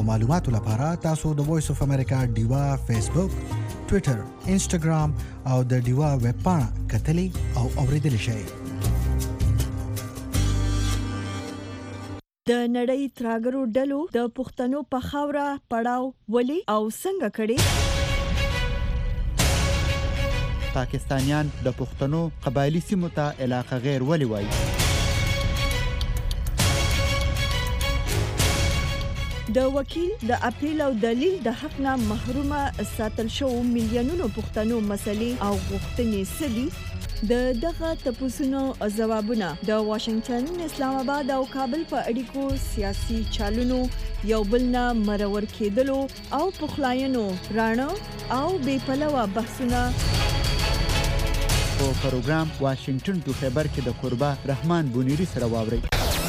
معلوماتو لپاره تاسو د وایس اف امریکا ډیوا فیسبوک، ټوئیټر، انسټاګرام او د ډیوا ویب پاڼه کتلی او اوریدلی شئ. د نړۍ تراګرو ډلو د پښتنو په خاوره پړاو ولي او څنګه کړي؟ پاکستانیان د پښتنو قبایلی سیمو ته علاقه غیر ولي وایي؟ د وکیل د اپیل او دلیل د حق نه محرومه ساتل شو میلیونونو پښتنو مسلې او غوښتنې سدي. د دغه تپوسونو ځوابونه د واشنگټن، اسلام آباد او کابل په اړیکو سیاسي چالونو یو بل نه مرور کېدلو او پخلاینو راڼه او بې پلوه بحثونه په پروګرام واشنگټن ټو خبر کې د قربا رحمان بونیری سره واوري.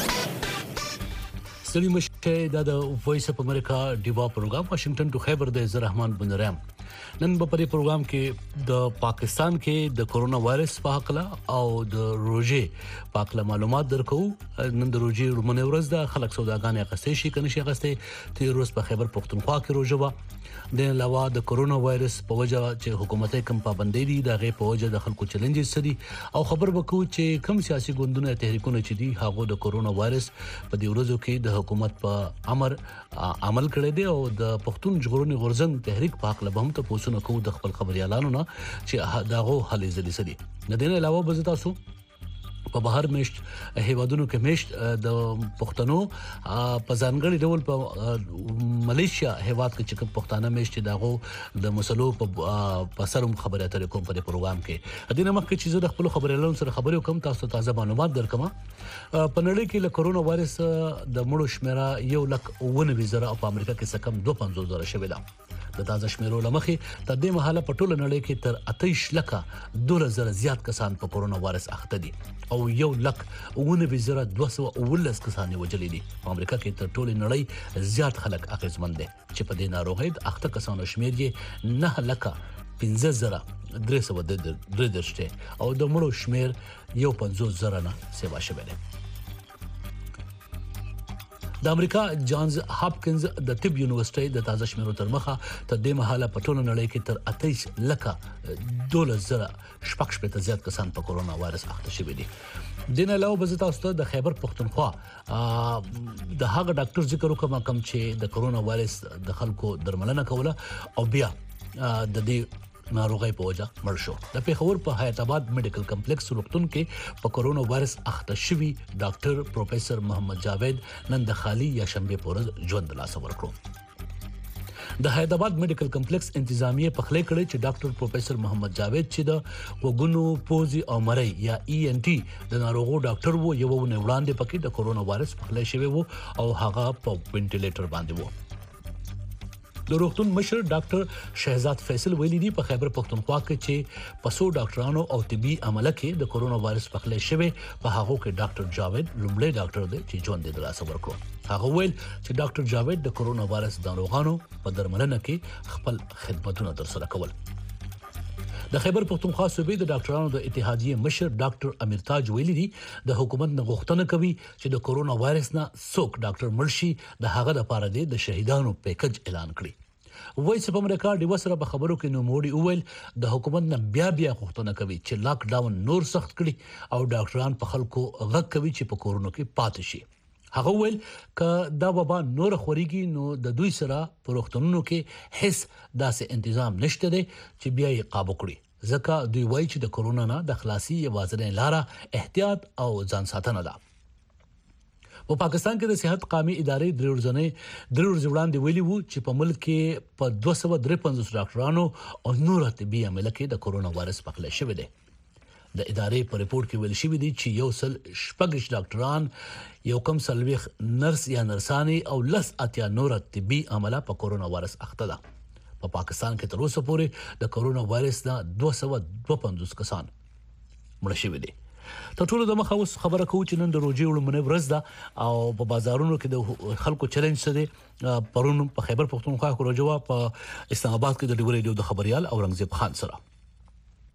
سړي مشه د وایس اف امریکا ډیوا پروګرام واشنگټن ټو خبر د رحمان بونیری. نن په دې پروګرام کې د پاکستان کې د کورونا وایرس په اړه او د روزي په اړه معلومات درکو. نن د روزي رومنه ورځ د خلک سوداګانې غستې شي کني شي غستې تیر روز په خیبر پختونخوا کې روزه و. د علاوه د کورونا وایرس په وجه چې حکومت کم پابندۍ دي دغه په وجه د خلکو چیلنجز سدي او خبر وکړو چې کم سیاسي ګوندونه تحریکونه چې دي هغه د کورونا وایرس په دې ورځو کې د حکومت په امر عمل کړی دی او د پښتون ژغورنې غورځنګ تحریک په اړه به هم ته پوښتنه کوو د خپل خبريالانو نه چې داغه حل زلي سدي. نه دین علاوه به تاسو په بهر مشت هیوادونو کې مشت د پښتنو په ځانګړي ډول په ملیشیا هیواد کې چې پښتانه مشت داغه د مسلو په سرم خبره اترې کوم په پروګرام کې. دینه مخکې چې زه د خپل خبريالانو سره خبرې کوم تاسو تازه معلومات درکم. په نړۍ کې له کورونا وایرس د مړو شمیره 1,19,000 او په امریکا کې څه کم 250,000 شوې ده. د تازه شمیرو لمخې تر دې مهاله په ټوله نړۍ کې تر 28,200 زیات کسان په کورونا وایرس اخته دي او 1,19,219 کسان وژلي دي. په امریکا کې تر ټوله نړۍ زیات خلک اغېزمن دي چې په دې ناروغۍ د اخته کسانو شمیر یې 9,15,333 او د مړو شمیر 50,000 نه سیوا شوی دی. د امریکا جانز هاپکینز د طب یونیورسيټي د تازه شمیرو تر مخه تر دې مهاله په ټوله نړۍ کې تر 28,000 زیات کسان په کورونا وایرس اخته شوي دي. دین علاوه به تاسو ته د خیبر پختونخوا د هغه ډاکټر ذکر وکم چې د کورونا وایرس د خلکو درملنه کوله او بیا د دې ناروغي په وجه مړ شو. د پیښور په حیات آباد میډیکل کمپلیکس روغتون کې په کورونا وایرس اخته شوی ډاکټر پروفیسور محمد جاوید نن د خالی یا شنبه پورز ژوند لاس ورکړو. د حیات آباد میډیکل کمپلیکس انتظامیه په خله کړي چې ډاکټر پروفیسور محمد جاوید چې د وګونو پوزي او مړی یا ENT د ناروغو ډاکټر وو یو نه وړاندې پکې د کورونا وایرس په خله شوی وو او هغه په وینټیلیټر باندې وو. د روغتون مشر ډاکټر شهزاد فیصل ویلي دی په خیبر پختونخوا کې چې پسو ډاکټرانو او طبي عمله کې د کورونا وایرس په خله شوی په هغه کې ډاکټر جاوید لومړی ډاکټر دی چې ژوند د لاسه ورکړو. هغه ویل چې ډاکټر جاوید د کورونا وایرس د ناروغانو په درملنه کې خپل خدماتونه ترسره کول. د خیبر پختونخوا صوبې د ډاکټرانو د اتحادیې مشر ډاکټر امیر تاج ویلي دی د حکومت نه غوښتنه کوي چې د کورونا وایرس نه څوک ډاکټر مرشي د هغه لپاره د شهیدانو پیکج اعلان کړي. وایس اف امریکا د وسره په خبرو کې نوموړي وویل د حکومت نه بیا غوښتنه کوي چې لاک ډاون نور سخت کړي او ډاکټران په خلکو غږ کوي چې په کورونا کې پاتې شي. هغه ویل ک دا وبا نور خوريږي نو د دوی سره په روغتونونو کې هیڅ داسې تنظیم نشته دی چې بیا یې قابو کړي ځکه دوی وایي چې د کورونا نه د خلاصي یوازینۍ لاره احتیاط او ځان ساتنه ده. په پاکستان کې د صحت قومي ادارې درې ورځې وړاندې ویلي وو چې په ملک کې په 253 ډاکټرانو او نور طبي عمله کې د کورونا وایرس په خله شوی دی. د ادارې په ریپورت کې ویل شوی دی چې یو سل شپږ ډاکټران یو کم سلويخ نرس یا نرساني او لس اتیا نور طبي عمله په کورونا وایرس اخته ده. په پاکستان کې تر اوسه پورې د کورونا وایرس نه 252 کسان مړ شوي دي. ته ټول د مخه اوس خبره کوو چې نن د روزي ولمنه ورځ ده او په بازارونو کې د خلکو چیلنج سره پرون په خیبر پختونخوا کې روزه په اسلام آباد کې د ډیوري د خبريال اورنګزیب خان سره.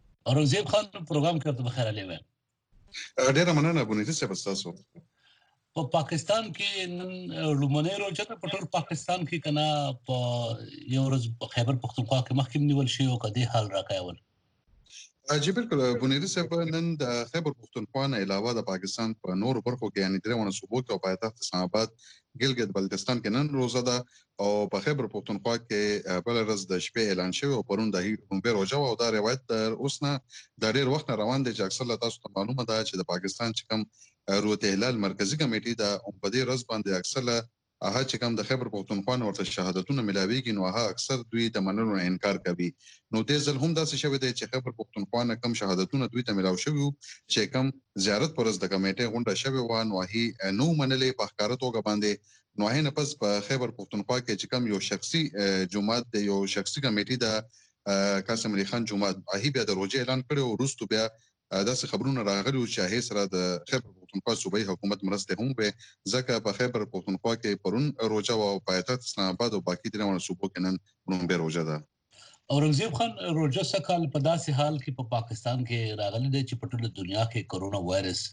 اورنګزیب خان پروګرام کې ته بخیر علي وای. ډیره مننه بونیته څه تاسو. په پاکستان کې نن لومړنۍ روزه په ټول پاکستان کې کنا په یو ورځ په خیبر پختونخوا کې مخکې نیول شي او کدي حال راکایول جی بالکل بنيري صاحب نن د خیبر پختونخوا نه علاوه د پاکستان په نور برخو کې یعنی درېونه صوبو کې او پایتخت اسلام آباد ګلګت بلتستان کې نن روزه ده او په خیبر پختونخوا کې بل ورځ د شپې اعلان شوی او پرون د هیڅ روزه او دا روایت تر اوس نه د ډېر وخت روان دي چې اکثر تاسو ته معلومه ده چې د پاکستان چې کوم روته هلال مرکزی کمیټې د په دې ورځ باندې اکثر هغه چې کوم د خیبر پختونخوا ورته شهادتونه ملاويږي نو هغه اکثر دوی د منلو انکار کوي نو د ځل هم داسې شوی دی چې خیبر پختونخوا کم شهادتونه دوی ته ملاو شوی چې کوم زیارت پرز د کمیټې غونډه شوی و نو هی نو منلې په ښکارا توګه باندې نو هی نه پس په خیبر پختونخوا کې چې کوم یو شخصي جماعت د یو شخصي کمیټې د قاسم علي خان جماعت هی بیا د روزه اعلان کړو او وروسته بیا داسې خبرونه راغلي چې هي سره د خیبر پختونخوا صوبایي حکومت مرسته هم به ځکه په خیبر پختونخوا کې پرون روزه او پایتخت اسلام آباد او باقي درېونه صوبو کې نن به روزه ده اورنګزیب خان روزه سکهال په داسې حال کې په پاکستان کې راغلي دی چې په ټوله دنیا کې کرونا وایرس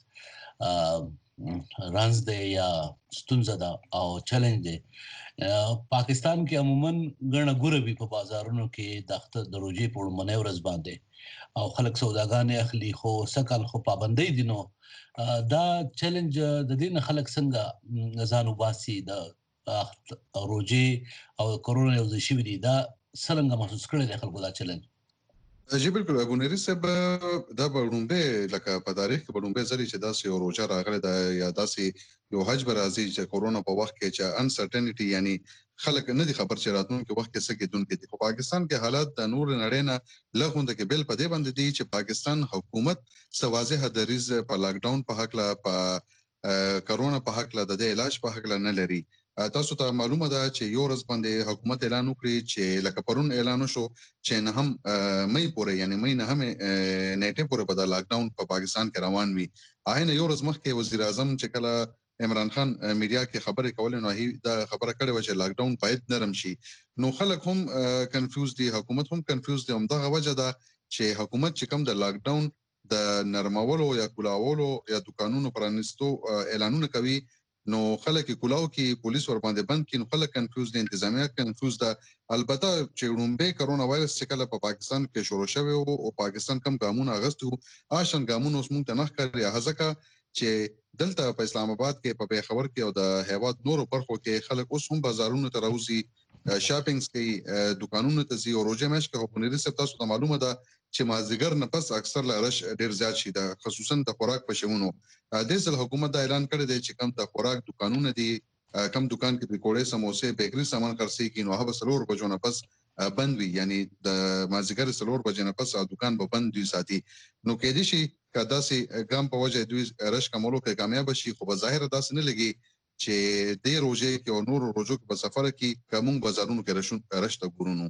رانز دی یا ستونزه ده او چیلنج دی پاکستان کې عموما ګڼه ګوره په بازارونو کې د اختر د روزي په لومړنۍ ورځ باندې او خلک سوداګانې اخلي خو سکهال خو پابندۍ دي نو دا چیلنج د دې خلک څنګه ځان وباسي د روزي او کرونا یو ځای شوی دی دا څنګه محسوس کړی دی خلکو دا چیلنج جی بالکل ابونری صاحب دا بړومبه لکه په تاریخ کې بړومبه زری چې داسې یو روزه راغله د یا داسې یو حج برازي چې کورونا په وخت کې چې انسرټینټی یعنی خلک نه دي خبر چې راتلونکي وخت کې څه کېدونکي دي خو پاکستان کې حالات د نور نړۍ نه لغوند کې بل په دې باندې دي چې پاکستان حکومت سوازه دریز په لاک ډاون په حق لا په کورونا په حق لا د علاج په حق لا نه لري تاسو ته معلومه ده چې یو ورځ باندې حکومت اعلان وکړي چې لکه پرون اعلان شو چې نه هم مې پورې یعنی مې نه هم نیټه پورې په لاک ډاون په پاکستان کې روان وي آینه یو ورځ مخکې وزیر اعظم چې کله عمران خان میډیا کې خبرې کولې نو هی دا خبره کړې و چې لاک ډاون باید نرم شي نو خلک هم کنفیوز دي حکومت هم کنفیوز دي همدغه وجه ده چې حکومت چې کوم د لاک ډاون د نرمولو یا کولاولو یا دکانونو پرانستو اعلانونه کوي نو خلک کولاو کې پولیس ور باندې بند کین خلک کنفیوز دي انتظامیه کنفیوز ده البته چې رومبه کرونا وایرس چې کله په پاکستان کې شروع شوی او پاکستان کم ګامونه اغستو آشن ګامونه اوس مونږ ته نه ښکاري هغه چې دلته په اسلام آباد کې په پیښور کې او د هیواد نورو برخو کې خلک اوس هم بازارونو ته راوځي شاپینګز کوي دکانونو ته ځي او روزه مېش کې په نړۍ سره تاسو ته معلومه ده چې مازیګر نه پس اکثر لارش ډیر زیات شي د خصوصا د خوراک په شمونو د ځل حکومت دا اعلان کړی دی چې کم د خوراک دکانونه دي کم دکان کې پکوړې سموسې بیکري سامان خرڅي کې نو هغه سلور بجو نه پس بند وي یعنی د مازیګر سلور بجو نه پس دکان به بند وي ساتي نو کې دي شي کدا سي ګام په وجه دوی رش کمولو کې کامیاب شي خو په ظاهر داس نه لګي چې د روزه کې او نور روزو په سفر کې کوم بازارونو کې رشته ګورونو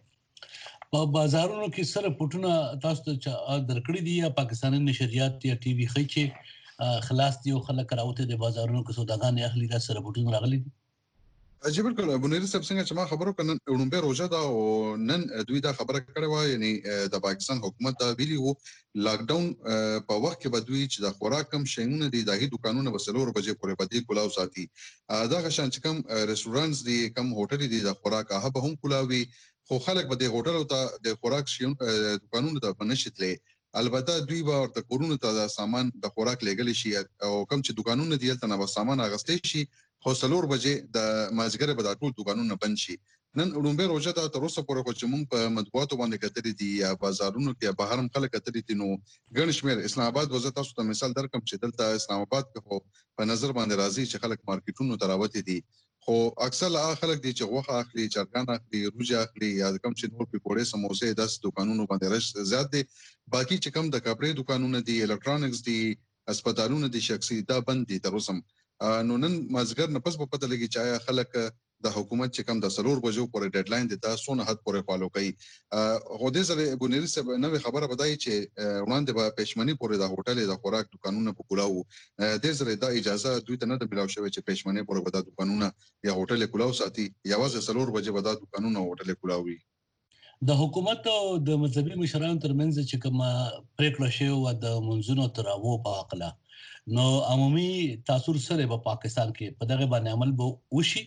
په بازارونو کې سره پټونه تاسو ته درکړې دي یا پاکستاني نشریات یا ټي وي خچې خلاص دي او خلک راوته د بازارونو کې سوداګان اخلي دا سره پټونه راغلي دي جی بالکل ابونری صاحب څنګه چې ما خبرو کنن اونمبه روزه دا او نن دوی دا خبره کړې و یعنی د پاکستان حکومت دا ویلي وو لاک ډاون په وخت کې بدوي چې د خوراک کم شیونه دي دغه دکانونه وسلور بجې پورې پدې کولاو ساتي دا غشان چې کم ریسټورانټس دي کم هوټل دي د خوراک هغه به هم کولاوي خو خلک به د هوټل او د خوراک شیون دکانونو ته بنشتلې البته دوی به ورته کورونه ته د سامان د خوراک لګل شي او کم چې دکانونه دي تل نه سامان اغستې شي خو سلور بجې د مازیګر په ټول دکانونه بند شي نن اونمبه روزه ته تر اوسه پورې چې مونږ په مطبوعاتو باندې کترې دي یا بازارونو کې بهر هم خلک کترې دي نو ګڼ شمېر اسلام آباد وزه تاسو ته مثال درکم چې دلته اسلام آباد کې په نظر باندې راځي چې خلک مارکیټونو ته راوته دي خو اکثر خلک دي چې غوښه اخلي چرګان اخلي روزه اخلي یا کم چې نور پکوړې سموسې داس دکانونو باندې رش زیات دي باقي چې کم د کپړې دکانونه دي الکترونیکس دي هسپتالونه دي شخصي دا بند دي تر اوسه نو نن مازګر نه پس په پته لګي چې خلک د حکومت چې کم د سلور بجو پورې ډیډلاین دي تاسو نه حد پورې فالو کوي خو دې سره بنيري صاحب نوې خبره بدای چې وړاندې به پېشمنی پورې د هوټل د خوراک دکانونه په کولاو دې سره د اجازه دوی ته نه د ملاو شوی چې پېشمنی پورې ودا دکانونه یا هوټل کولاو ساتي یوازې سلور بجې ودا دکانونه هوټل کولاوي د حکومت او د مذهبي مشرانو ترمنځ چې کوم پریکړه شوې وه د منځونو تراوو په هکله، نو عمومي تاثر سره په پاکستان کې په دغه باندې عمل به وشي؟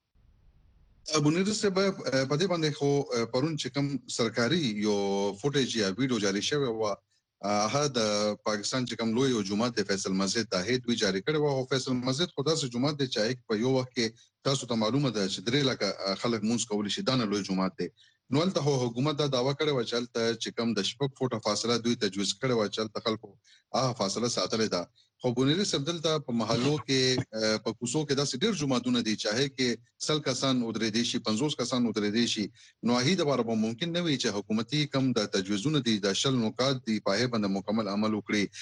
ابونیر صاحب په دې باندې خو پرون چې کوم سرکاري یو فوټیج یا ویډیو جاری شوی و، هغه د پاکستان چې کوم لوی او جماعت د فیصل مسجد د هیت وی جاری کړی و، او فیصل مسجد خو داسې جماعت دی چې په یو وخت کې تاسو ته معلومه ده چې 3 لکه خلک مونږ کولی شي، دا نه لوی جماعت دی. نو هلته حکومت دا دعوا کړې وه چې هلته چې کوم د 6 فوټه فاصله دوی تجویز کړې وه چې هلته خلکو هغه فاصله ساتلې ده. خو بونیري صاحب دلته په محلو کې په کوڅو کې داسې ډېر جوماتونه دي چاهے کې 100 کسان ودرېدی شي، 50 کسان ودرېدی شي، نو هغې دپاره به ممکن نه وي چې حکومتي کم د تجویزونه دي د 10 نکات دي په هغې باندې مکمل عمل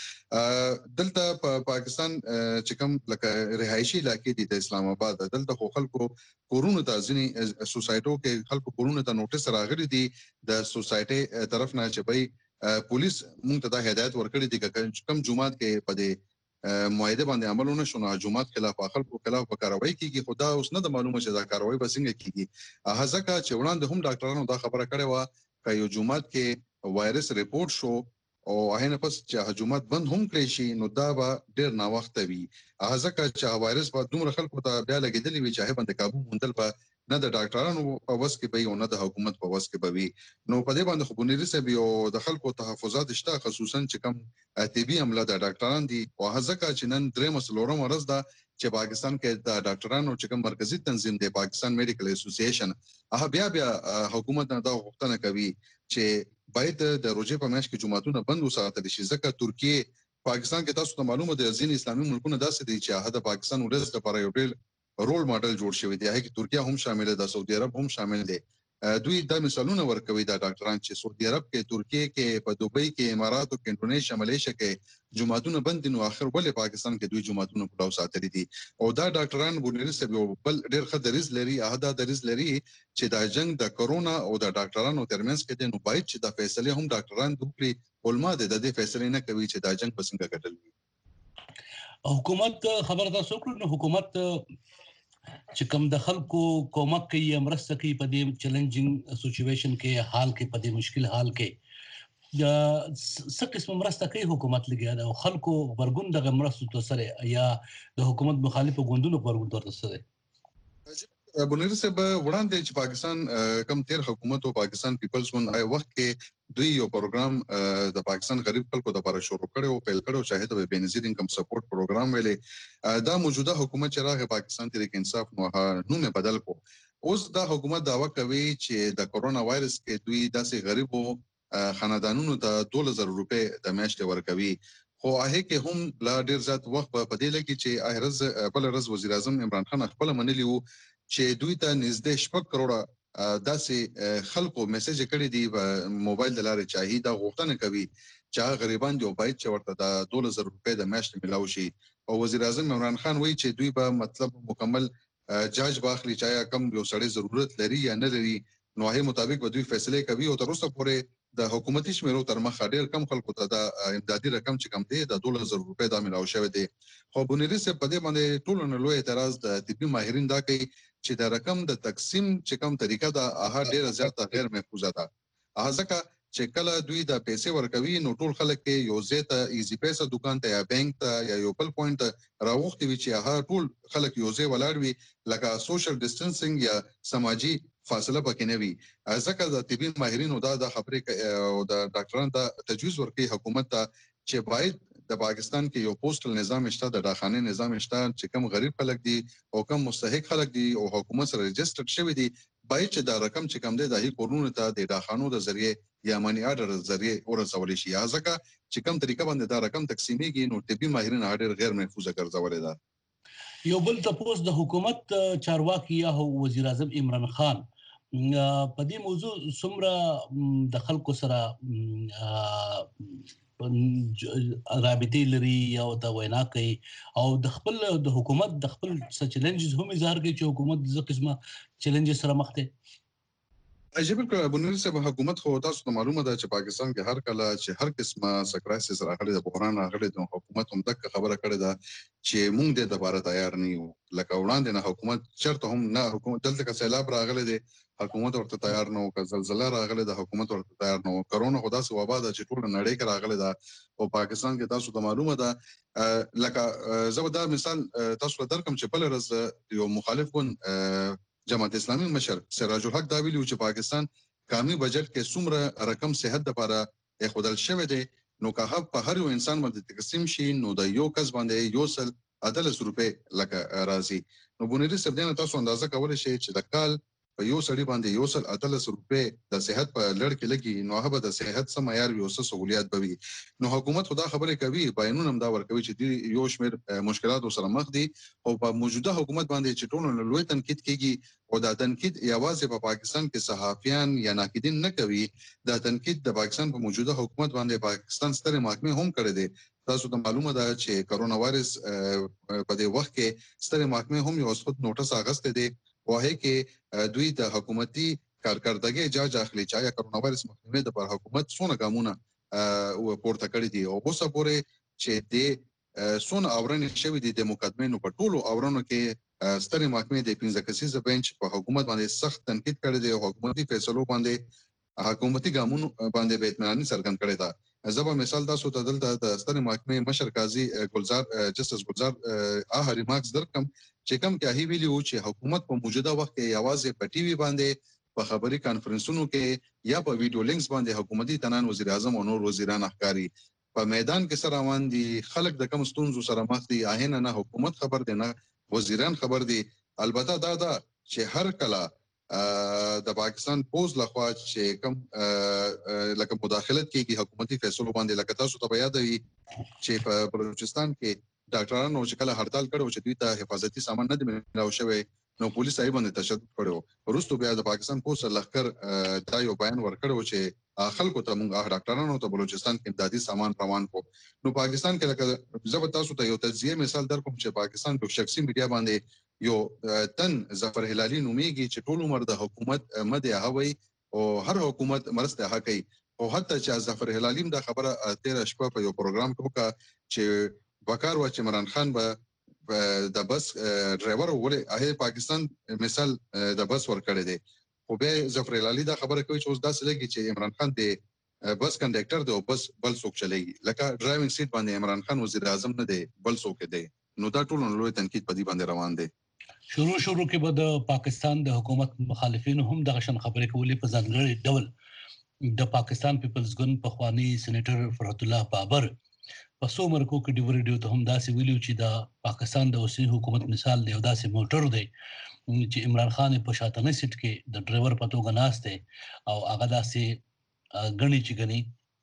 وکړي. دلته په پاکستان چې کوم لکه رهایشي علاقې دي د اسلام آباد، دلته خو خلکو کورونو ته ځینې سوسایټو کې خلکو کورونو ته نوټس راغلي دي د سوسایټي طرف نه چې بھئی پولیس مونږ ته دا هدایت ورکړي دي چې کم جماعت کې په دې معاهده باندې عمل ونه شو، نو جماعت خلاف خلکو خلاف به کاروایی کیږي. خو دا اوس نه د معلومه چې دا کاروایی به څنګه کیږي. هغه ځکه چې وړاندې هم ډاکټرانو دا خبره کړې وه که یو جماعت کې وایرس ریپورټ شو او هغې نه پس چې هغه جماعت بند هم کړی شي، نو دا به ډېر ناوخته وي. هغه ځکه چې هغه وایرس به دومره خلکو ته بیا لګېدلی وي چې هغې باندې قابو موندل به نه د ډاکټرانو په وس کې به وي او نه د حکومت په وس کې به وي. نو په دې باندې خو بونیري صاحب یو د خلکو تحفظات شته، خصوصا چې کوم طبي عمله د ډاکټران دي، او هغه ځکه چې نن 3 ورځ ده چې پاکستان کې د ډاکټرانو چې کوم مرکزی تنظیم دی پاکستان میډیکل اسوسییشن، هغه بیا حکومت نه دا غوښتنه کوي چې باید د روزې په میاشت کې جمعتونه بند وساتل شي، ځکه ترکیه پاکستان کې تاسو ته معلومه ده ځینې اسلامي ملکونه داسې دي چې هغه د پاکستان ولس لپاره یو ډېر رول ماډل جوړ شوی دی، هغه کې ترکیه هم شامل ده، سعودي عرب هم شامل دی. دوی دا مثالونه ورکوي د ډاکټران چې سعودي عرب کې، ترکیه کې، په دوبۍ کې، اماراتو کې، انډونیشیا، ملیشیا کې جمعتونه بند دي، نو اخر ولې پاکستان کې دوی جمعتونه پلاو ساتلي دي. او دا ډاکټران بونیري صاحب یو بل ډېر ښه دریځ لري، هغه دا دریځ لري چې دا جنگ د کرونا او د ډاکټرانو ترمنځ کې دی، نو باید چې دا فیصلې هم ډاکټران وکړي. علما د دې فیصلې نه کوي چې دا جنگ به څنګه ګټل وي. حکومت خبره تاسو کړو، نو حکومت چې کوم د خلکو کومک کوي یا مرسته کوي په دې چیلنجینګ سچویشن کې، حال کې، په دې مشکل حال کې څه قسم مرسته کوي حکومت لګیا ده، او خلکو غبرګون دغه مرستو ته سره یا د حکومت مخالف غوندونو غبرګون ورته سره؟ بونیري صاحب وړاندې چې پاکستان کم تیر حکومت او پاکستان پیپلز ګوند آی وخت کې دوی یو پروګرام د پاکستان غریب خلکو لپاره شروع کړو او پیل کړو، شاهد به بنظیر انکم سپورټ پروګرام ویلې. دا موجوده حکومت چې راغی پاکستان تحریک انصاف نو نوم بدل کو. اوس دا حکومت دعوا کوي چې د کرونا وایرس کې دوی داسې غریبو خاندانونو ته 2000 روپے د میاشتې ورکوي. خو هغه کې هم لا ډیر زیات وخت په دې لګي چې اهرز بل رز وزیر اعظم عمران خان خپل منلی وو چې دوی ته نږدې 6 کروڑه داسې خلکو میسج کړی دی په موبایل د لارې چې دا غوښتنه کوي چې هغه غریبان دی باید چې ورته د 2000 روپے د میاشتې ملاوي شي. او وزیر اعظم عمران خان وایي چې دوی به مطلب مکمل جاج باخلي چې کم یو سړی ضرورت لري یا نه لري، نو هغه مطابق به دوی فیصله کوي. او تر اوسه پورې د حکومتي شمیرو تر مخه ډیر کم خلکو ته د امدادي رقم چې کم دی د 2000 روپے د ملاوي شوی دی. خو بونیري صاحب په دې باندې ټول نه لوی اعتراض د طبي ماهرین دا کوي چې د رقم د تقسیم چې کوم طریقه ده هغه ډیره زیاته غیر محفوظه ده. هغه ځکه چې کله دوی د پیسې ورکوي نو ټول خلک کې یو ځای ته ایزی پیسه دکان ته یا بانک ته یا یو بل پوینټ ته راوختي وي چې هغه ټول خلک یو ځای ولاړ وي، لکه سوشل ډیسټنسینګ یا سماجی فاصله پکې نه وي. ځکه د طبي ماهرینو دا د خبرې او د ډاکټرانو ته تجویز ورکوي حکومت ته چې باید د پاکستان کې یو پوسټل نظام شته، د ډاکخانه نظام شته چې کم غریب خلک دي او کم مستحق خلک دي او حکومت سره ريجسترډ شوی دي، باید چې دا رقم چې کم دی د هی کورونو ته د ډاکخانو د ذریعے یا مانی آرډر ذریعے ورسول شي. ځکه چې کم طریقه باندې دا رقم تقسیمیږي نو طبي ماهرین هډر غیر محفوظه ګرځولې ده. یو بل تاسو د حکومت چارواکي یا وزیر اعظم عمران خان په دې موضوع څومره د خلکو سره رابطې لري یا د وینا کوي او د خپل د حکومت د خپل چیلنجز هم اظهار کوي چې حکومت د قسمه چیلنجز سره مخ ده؟ بالکل ابونری صاحب حکومت خو تاسو ته معلومه ده چې پاکستان کې هر کله چې هر قسمه کرایسس راغلي د بحران راغلي د حکومت هم دغه خبره کړې ده چې موږ د لپاره تیار نه یو لکه وړاندې نه حکومت چرته هم نه حکومت دلته کې سیلاب راغلي دي حکومت ورته تیار نه و زلزلہ راغلي د حکومت ورته تیار نه و کرونا خدا سه وبا ده چې ټول نړۍ کې راغلي ده او پاکستان کې تاسو ته معلومه ده لکه زبدا مثال تاسو درکم چې بل ورځ یو مخالف ګوند جماعت اسلامي مشر سراج الحق دا ویلو چې پاکستان قومي بجټ کې څومره رقم صحت لپاره خودل شوی دی نو که په هر یو انسان باندې تقسیم شي نو د یو کس باندې یو سل عدالت روپے لکه راځي نو بونیری سبدان تاسو اندازه کولای شئ چې د کال په یو سړي باندې یو سل عدالت روپے د صحت په لړ کې لګي نو هغه د صحت سم معیار یو څه سہولیات بوي نو حکومت خدا خبره کوي بیانونه هم دا ورکوي چې دی یو شمیر مشکلات سره مخ دي او په موجوده حکومت باندې چې ټول لوی تنقید کیږي او دا تنقید یوازې په پاکستان کې صحافیان یا ناقدین نه کوي دا تنقید د پاکستان په موجوده حکومت باندې پاکستان ستر محکمه هم کړی دی تاسو ته معلومه ده چې کرونا وایرس په دې وخت کې ستر محکمه هم یو خود نوټس اغسته دي واه کې دوی د حکومتي کارکردګي جاج اخلي چې یا کرونا وایرس مخنیوي د پر حکومت څونه ګامونه پورته کړی دي او اوسه پورې چې د څونه اورنې شوی دي د مقدمې نو په ټولو اورنو کې سترې محکمې د 15 کسیزه بنچ په حکومت باندې سخت تنقید کړی دی او حکومتي فیصلو باندې حکومتي ګامونو باندې به اطمینان څرګند کړی دا زبا مثال تاسو ته دلته د سترې محکمې مشر قاضي ګلزار جسټس ګلزار ریمارکس درکم چې کوم کې هی ویلو چې حکومت په موجوده وخت کې یوازې په ټي وي باندې په خبري کانفرنسونو کې یا په ویډیو لینکس باندې حکومتي تنان وزیر اعظم او نور وزیران احکاري په میدان کې سره روان دي خلک د کم ستونزو سره مخ دي اهنه نه حکومت خبر دي نه وزیران خبر دي البته دا چې هر کله د پاکستان پوز لخوا چې کوم لکه مداخلت کیږي حکومتي فیصلو باندې لکه تاسو ته یاد وي چې په بلوچستان کې ډاکټرانو چې کله هړتال کړو چې دوی ته حفاظتي سامان نه دی ملاو شوی نو پولیس یې باندې تشدد کړو وروسته بیا د پاکستان پولیس لخر دا یو بیان ورکړو چې خلکو ته موږ ډاکټرانو ته بلوچستان کې امدادي سامان روان کو نو پاکستان کې لکه زه تاسو ته یو تجزیه مثال درکوم چې پاکستان په شخصي میډیا باندې یو تن ظفر هلالي نوميږي چې ټول عمر د حکومت مده هوي او هر حکومت مرسته حق کوي او حتی چې ظفر هلالي دا خبره 13 شپه په یو پروګرام کې وکړه چې وقار و چې عمران خان به د بس ډرایور ولې هغه پاکستان مثال د بس ور کړی دی خو به ظفر هلالي دا خبره کوي چې اوس داسې لګي چې عمران خان د بس کنډکټر دی او بس بل څوک چلایي لکه ډرایوینګ سیټ باندې عمران خان وزیر اعظم نه دی بل څوک دی نو دا ټول لوی تنقید په دې باندې روان دی شروع کې به د پاکستان د حکومت مخالفین هم دغه شان خبرې کولې په ځانګړي ډول د پاکستان پیپلز ګوند په خواني سېنیټر فرحت الله بابر په سو مرکو کې ډیو ریډیو ته هم داسې ویلو چې د پاکستان د اوسنی حکومت مثال دی او داسې موټر دی چې عمران خان په شاتنه سیټ کې د ډرایور په توګه ناشته او هغه داسې غني چې غني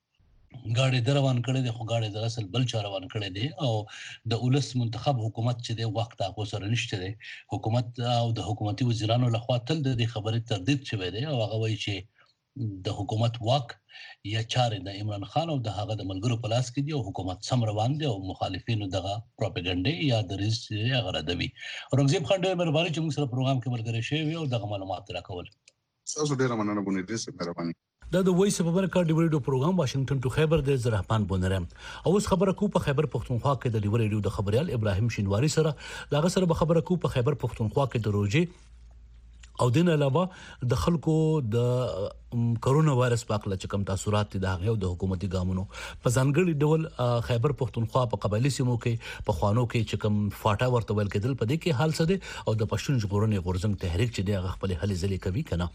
غاړي دروان کړي دي خو غاړي در اصل بل چا روان کړي دي او د اولس منتخب حکومت چې د وخت هغه سره نشته دي حکومت او د حکومتي وزیرانو لخوا تل د خبرې تردید شوی دی او هغه وایي چې د حکومت واک یا چارې د عمران خان او د هغه د ملګرو په لاس کې دي او حکومت سم روان دي او مخالفینو دغه پروپاګاندا یا دریز هغه ردوي اورنګزیب خان ډېر مهرباني چې موږ سره پروګرام کې ملګری شوی او دغه معلومات راکول تاسو ډېر مننه بونې دې مهرباني دا د وایس اف امریکا ډیو ریډیو پروګرام واشنگټن ټو خیبر د زرحمان بونرم او اوس خبره کو په خیبر پختونخوا کې د ډیو ریډیو د خبريال ابراهيم شینواری سره داغه سره به خبره کو په خیبر پختونخوا کې د روزي او دین علاوه د خلکو د کرونا وایرس په اړه چې کوم تاثیرات د هغه د حکومتي ګامونو په ځانګړي ډول خیبر پختونخوا په قبایلی سیمو کې په خوانو کې چې کوم فاټا ورته ویل کېدل په دې کې حال څه دی او د پښتون ژغورنې غورځنګ تحریک چې د خپل هلي ځلې کوي کنه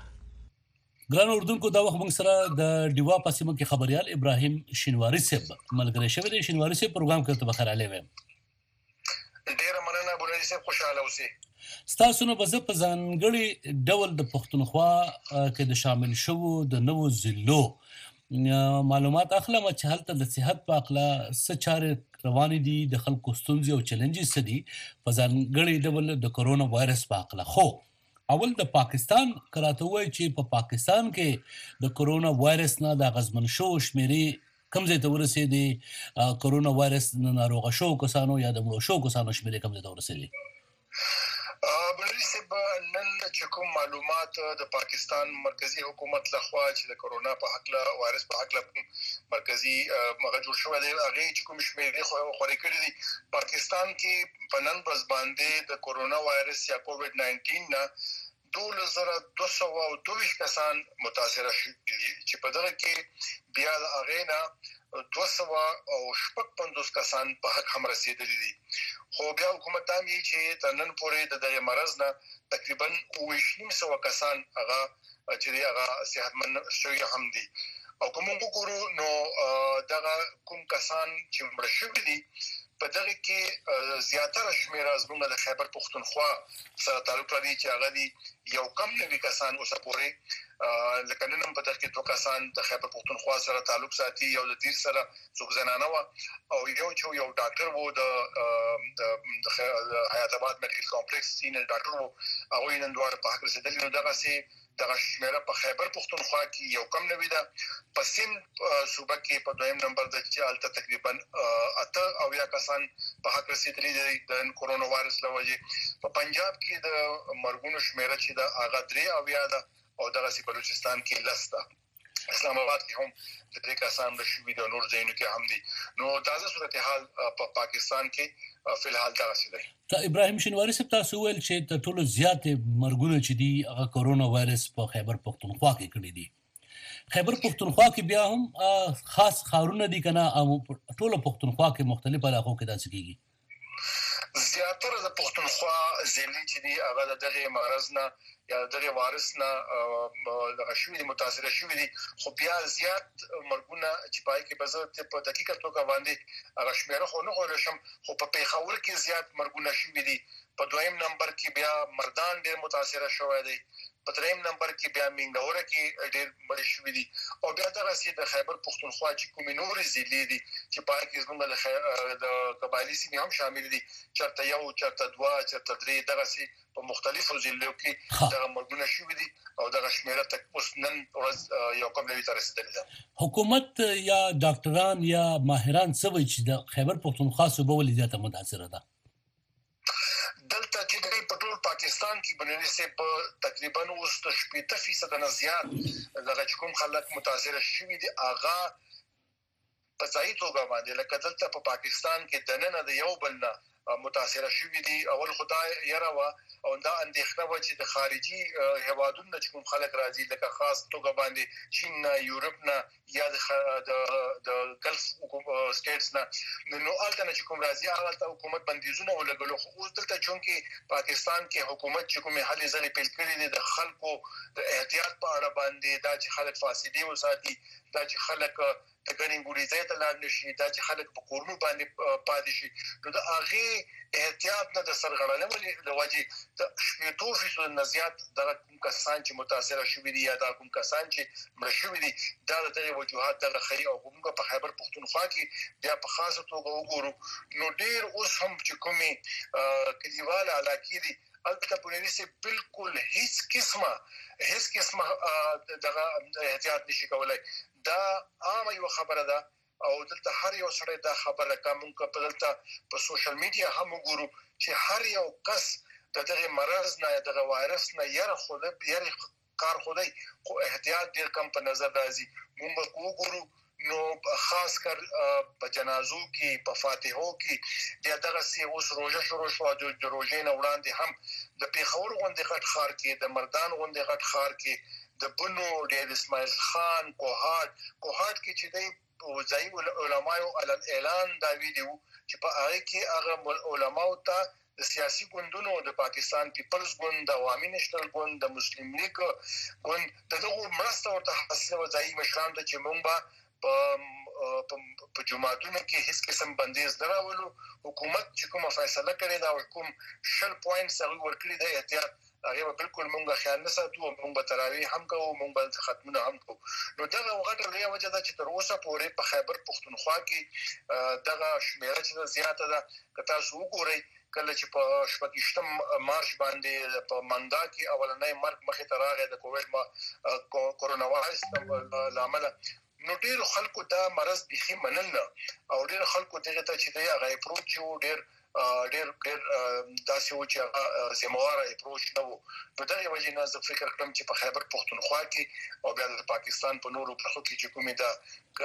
ګران اردوونکو دا وخت موږ سره د ډیوا پاسمو کې خبريال ابراهيم شینواری صاحب ملګری شوی دی شینواری صاحب پروګرام کوي ته بخیر علي ویم ډیر مننه بولای صاحب خوشاله اوسئ تاسو نو په ځانګړي ډول د پښتونخوا کې د شامل شوو د نوو ضلعو معلومات اخلم چې هلته د صحت په اړه څه چارې روان دي د خلکو ستونزې او چیلنجز دي په ځانګړي ډول د کرونا وایرس په اړه خو اول د پاکستان کراته وای چې په پاکستان کې د کرونا وایرس نه د غزمن شو شمیرې کم ځای ته ورسېدي کرونا وایرس نه ناروغ شو کسانو یا د مړو شو کسانو شمیرې کم ځای ته ورسېدي بلریسه صاحب نن چې کوم معلومات د پاکستان مرکزی حکومت لخوا چې د کورونا په حق له وایرس په حق له مرکزی مغه جوړ شو دی هغه چې کوم شمیرې خوري کړی دي پاکستان کې په نن ورځ باندې د کورونا وایرس یا کووډ 19 نه 2222 کسان متاثر شوي چې په دغه کې بیا د اغینا 250 کسان په حق هم رسیدلي دي خو بیا حکومت هم یې چې تنن پورې د دغه مرز نه تقریبا 200 کسان هغه چې هغه صحتمند شوي هم دي او کوم وګورو نو دغه کوم کسان چې مړ شوي دي په دغه کې زیاتره شمیره زموږ د خیبر پختونخوا سره تعلق لري چې هغه دي یو کم نوي کسان اوسه پورې لکه نن په دغه کې 2 کسان د خیبر پختونخوا سره تعلق ساتي یو د دیر سره څوک زنانه و او یو ډاکټر وو د حیات آباد میډیکل کمپلیکس سینیئر ډاکټر وو هغه نن دوه په حق رسیدلی نو دغه سي د شمیره په خیبر پختونخوا کې یو کم نوي ده په سند صوبه کې په دویم نمبر د چالت تقریبا 8 او یا کسان په حق رسیدلی دي د کورونا وایرس لوجه په پنجاب کې د مرګونو شمیره چې د اغا 3 او یا ده او دغه سی بلوچستان کې لسته اسلام آباد کې هم د دې کسان د شوی د نور ځایونو کې هم دي نو تازه صورتحال په پاکستان کې فلحال دا رسیدي ته ابراهیم شینواری صاحب تاسو ویل چې ته ټول زیات مرګونه چې دي هغه کورونا وایرس په خیبر پختونخوا کې کړی دي خیبر پختونخوا کې بیا هم خاص خاورونه دي کنه او ټول پختونخوا کې مختلف علاقو کې داسې کیږي زیاتره د پختونخوا ضلع چې دي هغه دغه مرز نه یا دغه وایرس نه د شوی دي متاثر شوی دي خو بیا زیات مرګونه چې پای کې بزرګ په دقیقه توګه باندې هغه شمیره خو نه غوړم خو په پیښور کې زیات مرګونه شوی دي په دویم نمبر کې بیا مردان ډیر متاثر شوی دی په دریم نمبر کې بیا منګوره کې ډیر مړ شوی دي او بیا دغه سي د خیبر پختونخوا چې کومې نورې ضلع دي چې پای کې زموږ د قبایلی سیمې هم شامل دي چرته یو چرته 2 چرته 3 دغه سي په مختلفو ضلعو کې دغه مرګونه شوي دي او دغه شمیره تک اوس نن ورځ یو کوم نوي تر رسیدلې ده حکومت یا ډاکټران یا ماهران څه وایي چې د خیبر پختونخوا صوبه ولې زیاته متاثره ده دلته چې په ټول پاکستان کې بنري سي په تقریبا اوس 80% نه زیات دغه کوم خلک متاثر شوي دي اغا په ځای توګه باندې لکه دلته په پاکستان کې دننه د یو بل نه متاثر شوي دي اول خدای یره وا او دا اندېښنه و چې د خارجي هوادونو چې کوم خلک راځي لکه خاص توګه باندې چین یورپ نه یا د ګلف سټیټس نه نو الته چې کوم راځي هغه حکومت بندیزونه ولګلو خو اوس دلته چونکې پاکستان کې حکومت چې کومه حل ځلې پیل کړې دي د خلکو د احتیاط په اړه باندې دا چې خلک فاصله وساتي دا چې خلک د ګڼې ګوړې ځای ته لاړ نشي دا چې خلک په کورونو باندې پاتې شي نو د هغه احتیاط نه د سرغړنې ولې د وجې د 80% نه زیات د کوم کسان چې متاثر شوي دي یا د کوم کسان چې مړ شوي دي دا د وجوهات د خي او کومه په خیبر پختونخوا کې بیا په خاصه توګه وګورو نو ډیر اوس هم چې کومي کلیوال علاقې دي البته پولیس بالکل هیڅ قسمه دغه احتیاط نشي کولای دا عامه یو خبره ده او دلته هر یو سړی دا خبره کوم په دلته په سوشل میډیا هم وګورو چې هر یو کس دغه مرز نه دغه وایرس نه یره خوده یره کار خدای خو احتیاط ډیر کم په نظر راځي موږ وګورو نو خاص کر په جنازو کې په فاتحو کې د دغه سی اوس روزه شروع شو د روزې نه وړاندې هم د پیښور غونډې غټ خار کې د مردان غونډې غټ خار کې د بنو د اسماعیل خان کوهات کې چې د ځای علماء اعلان دا ویډیو چې په هغه کې هغه علماء ته د سیاسي ګوندونو د پاکستان پیپلز ګوند د عوامي نېشنل ګوند د مسلم لیگ ګوند دغه مرسته ورته حاصله ځای مشران د چې مونږ په جماعتونو کې هیڅ قسم بندیز دراولو حکومت چې کومه فیصله کړې دا حکوم شل پوینټس هغه ورکړي د احتیاط هغه بالکل مونږه خیال نه ساتو مونږ به تراویح هم کوو مونږ به ختمونه هم کوو نو دغه وغټه لري وجه دا چې تر اوسه پورې په خیبر پختونخوا کې دغه شمیره چې زیاته ده که تاسو وګورئ کله چې په 28 مارچ باندې په منګا کې اولنۍ مرګ مخې ته راغی د کووډ کورونا وایرس لامل نو ډیر خلکو دا مرض بيخي منل او ډیر خلکو دغه ته چې دی هغه پروت یو ډیر ډېر داسې و چې زمواره اپروچ نه وو. په دغه وجه نه زه فکر کوم چې په خیبر پښتونخوا کې او بیا د پاکستان په نورو برخو کې چې کومې د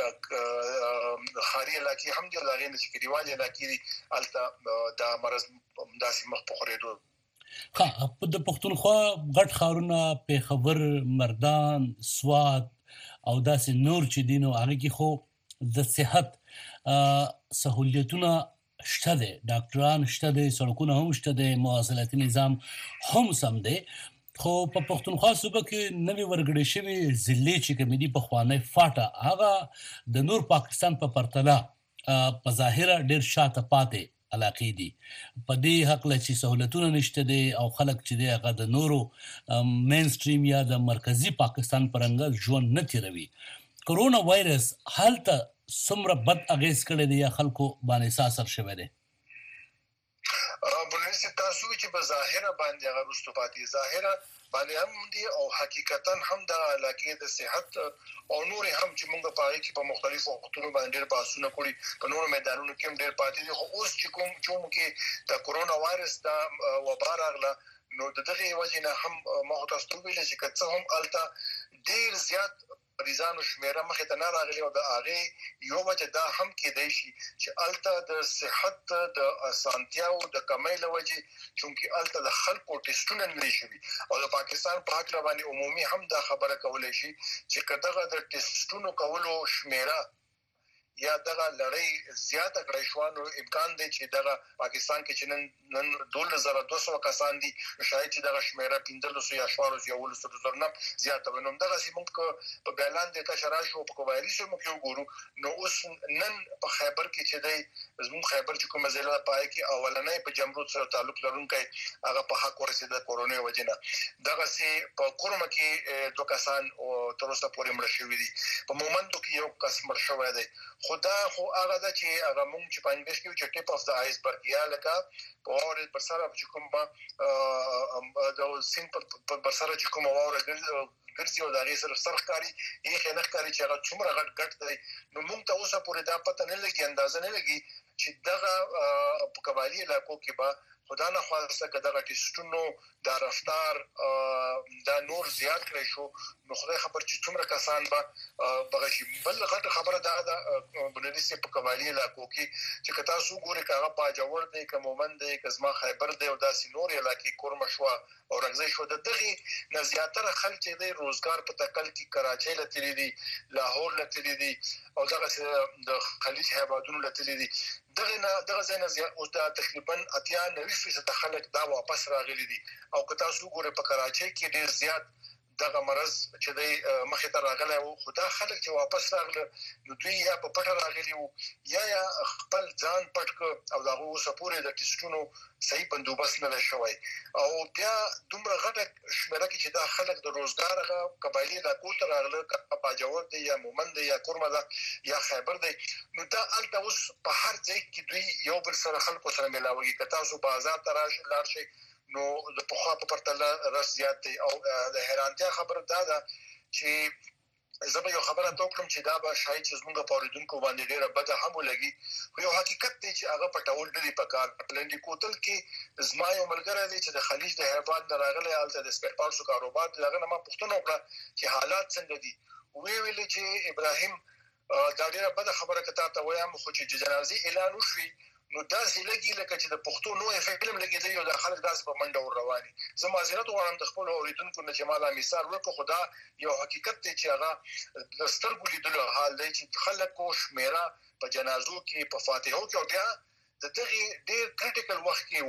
خاري علاقې هم د لارې نه چې کډیوالي علاقې الته د مرز داسې مخ په خورېدو. د پښتونخوا غټ ښارونه پیښور، مردان، سوات او داسې نور چې دي نو هغه کې خو د صحت سہولیتونه شته دي، ډاکټران شته دي، سړکونه هم شته دي، مواصلاتي نظام هم سم دی. خو په پښتونخوا صوبه کې نوې ورګړې شوې ضلعې چې کومې دي پخوانی فاټه هغه د نور پاکستان په پرتله په ظاهره ډېر شاته پاتې علاقې دي. په دې حقله چې سہولتونه نشته دي او خلک چې دی هغه د نورو مین سټریم یا د مرکزي پاکستان پرنګ ژوند نه تیروي. کرونا وایرس هلته څومره بد اغیز کړی دی یا خلکو باندې اثر شوی دی؟ بلنسي تاسو چې په ظاهره باندې هغه رستو پاتې ظاهره باندې هم دي او حقیقتا هم د علاقې د صحت او نور هم چې موږ په اړه کې په مختلفو وختونو باندې ډېر بحثونه کړي، په نورو میدانونو کې هم ډېر پاتې دي. خو اوس چې کوم کې د کرونا وایرس د وبا راغله نو دغه وجه نه هم ما تاسو ته ویل چې کڅ هم الته ډېر زیات مریضانو شمیره مخې ته نه راغلي او د هغه یو وجه دا هم کېدای شي چې الته د صحت د اسانتیاو د کمۍ له وجې چونکی الته د خلکو ټیسټونه نه شي او د پاکستان په حق باندې عمومي هم دا خبره کولای شي چې کداغه د ټیسټونو کولو شمیره یا دغه لړۍ زیاته کړی شو نو امکان دی چې دغه پاکستان کې چې نن 2200 کسان دي شاید چې دغه شمیره 1500 یا 1400 نه زیاته ونوم. دغه سیمون په بیان د تشرا شو په کوایري سمو کې وګورو نو اوس نن په خیبر کې چې دی زموږ خیبر چې کومه ضلع پای کې اولنې په جمرود سره تعلق لرونکي هغه په حق ورسېد کورونا وجنه. دغه سي په کورما کې 2 کسان او تر اوسه پورې مړ شوي دي. په مومندو کې یو کس مړ شوی دی. خدا خو هغه د چې هغه مونږ چې په انګلیش کې چې ټیپ اف د آیسبرګ یا لکه په اور پر سره چې کوم د سین په سره چې کوم واوره ګرځي او د هغې سره سرخکاري یې نه ښکاري چې هغه څومره غټ دی. نو مونږ ته اوسه پورې دا پته نه لګي، اندازه نه لګي چې دغه په قبایلي علاقو کې به خدا نه خواسته که دغه ټیسټونو دا رفتار دا نور زیات کړی شو نو خدای خبر چې څومره کسان به بغشي. بل غټه خبره دا بنري سي په قبایلي علاقو کې چې کتا سو ګوري کاغه باجوړ دی که مومند دی که زما خیبر دی او داسې نور علاقې کورم شو او رغزي شو دغه نه زیاتره خلک چې د روزګار په تکل کې کراچۍ لته دي، لاهور لته دي او دغه د خلیج هیوادونو لته دي. دغه ځای نه اوس دا تقریبا 98% خلک دا واپس راغلي دي او که تاسو ګورئ په کراچۍ کې ډیر زیات دغه مرز چې د مخې ته راغلی او خدا خلک چې واپس راغله نو دوی یا په پټه راغلي وو یا خپل ځان پټ او دغه اوسه پورې د ټیسټونو صحیح بندوبست نه شوی او بیا دومره غټه شمیره کې چې دا خلک د روزګار قبایلی علاقو ته راغله باجوړ دی یا مومند دی یا کورمه ده یا خیبر دی نو دا الته اوس په هر ځای کې دوی یو بل سره خلکو سره ملاوي که تاسو بازار ته راشئ نو د پخوا په پرتله رس زیات دی او د حیرانتیا خبره دا ده چې زه به یو خبره توکم چې دا به شاید چې زموږ په اوریدونکو باندې ډیره بده هم ولګي خو یو حقیقت دی چې هغه پټول ډېری په کار پلنډي کوتل کې زما یو ملګری دی چې د خلیج د هیواد نه راغلی الته د سپیر پارټسو کاروبار دغه نه ما پوښتنه وکړه چې حالات څنګه دي ویل چې ابراهیم دا ډیره بده خبره کته ته وایم خو چې جنازي اعلان وشوي نو داسې لګي لکه چې د پښتو نوې فلم لګیدي او د خلک داسې په منډه ور رواني. زه معذرت غواړم د خپل اوریدونکو نه چې مالا مثال ورکړم خدا یو حقیقت دی چې هغه د سترګو لیدلو حال دی چې خلک او شمیره په جنازو کې په فاتحو کې او بیا د دغه ډېر کریټیکل وخت کې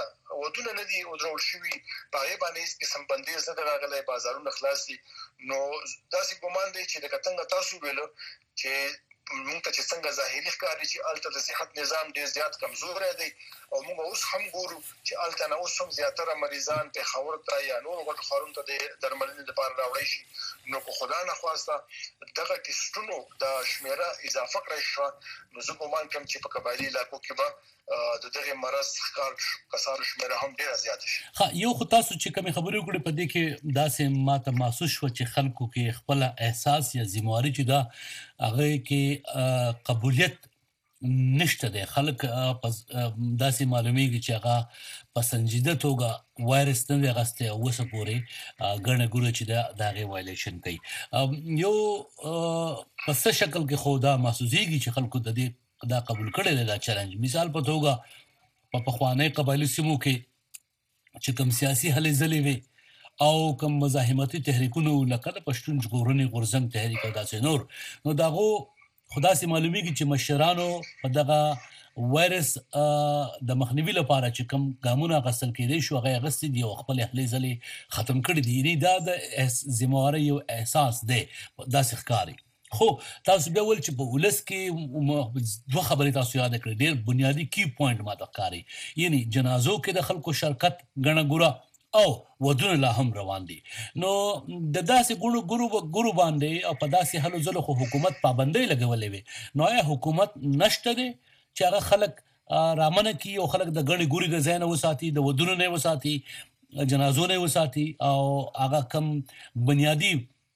ودونه نه دي او درول شوی په هغه باندې قسم بندیز نه راغلي بازارونه خلاصي نو داسې ګمان دی چې د کتنګ تاسو ویلو چې موږ ته چې څنګه ظاهري ښکاري چې الته د صحت نظام ډېر زیات کمزور دی او موږ اوس هم ګورو چې الته نه اوس هم زیاتره مریضان په خاور ته یا نور غټ خارون ته د درملنې لپاره راوړي شي نو کو خدا نه خواسته دغه ټیسټونو د شمیره اضافه کړی شو نو زه ګومان کوم چې په قبایلی علاقو کې به د دغه مرز ښکار کسانو شمیره هم ډیره زیات شي. یو خو تاسو چې کوم خبرې وکړې په دې کې داسې ماته محسوس شو چې خلکو کې خپل احساس یا ذمہواری چې دا هغه کې قبولیت نشته دی. خلک داسې معلومیږي چې هغه په سنجیده توګه وایرس نه دی اخیستی او اوسه پورې ګڼه ګوڼه چې ده د هغې وایلیشن کوي. یو په څه شکل کې خو دا محسوسیږي چې خلکو د دې دا قبول کړی دی دا چلنج. مثال په توګه په پخوانۍ قبایلي سیمو کې چې کوم سیاسي هلې ځلې وې او کوم مزاحمتي تحریکونه لکه د پښتون ژغورنې غورځنګ تحریک او داسې نور، نو د هغو خو داسې معلومیږي چې مشرانو په دغه وایرس د مخنیوي لپاره چې کوم ګامونه اخیستل کېدی شو هغه یې اخیستي دي او خپلې هلې ځلې ختم کړي دي. یعنې دا د ذمهوارۍ یو احساس دی، داسې ښکاري. خو تاسو بیا ویل چې په ولس کې دوه خبرې تاسو یاد کړئ، ډېر بنیادي کی پوینټ ماته ښکاري. یعنې جنازو کې د خلکو شرکت ګڼه ګوره او ودونه لا هم روان دي. نو د داسې ګورو باندې او په داسې هلو ځلو خو حکومت پابندۍ لګولې وې، نو آیا حکومت نشته دی چې هغه خلک رامنه کړي او خلک د ګڼې ګورې د ځای نه وساتي، د ودونو نه وساتي، جنازو نه وساتي او هغه کم بنیادي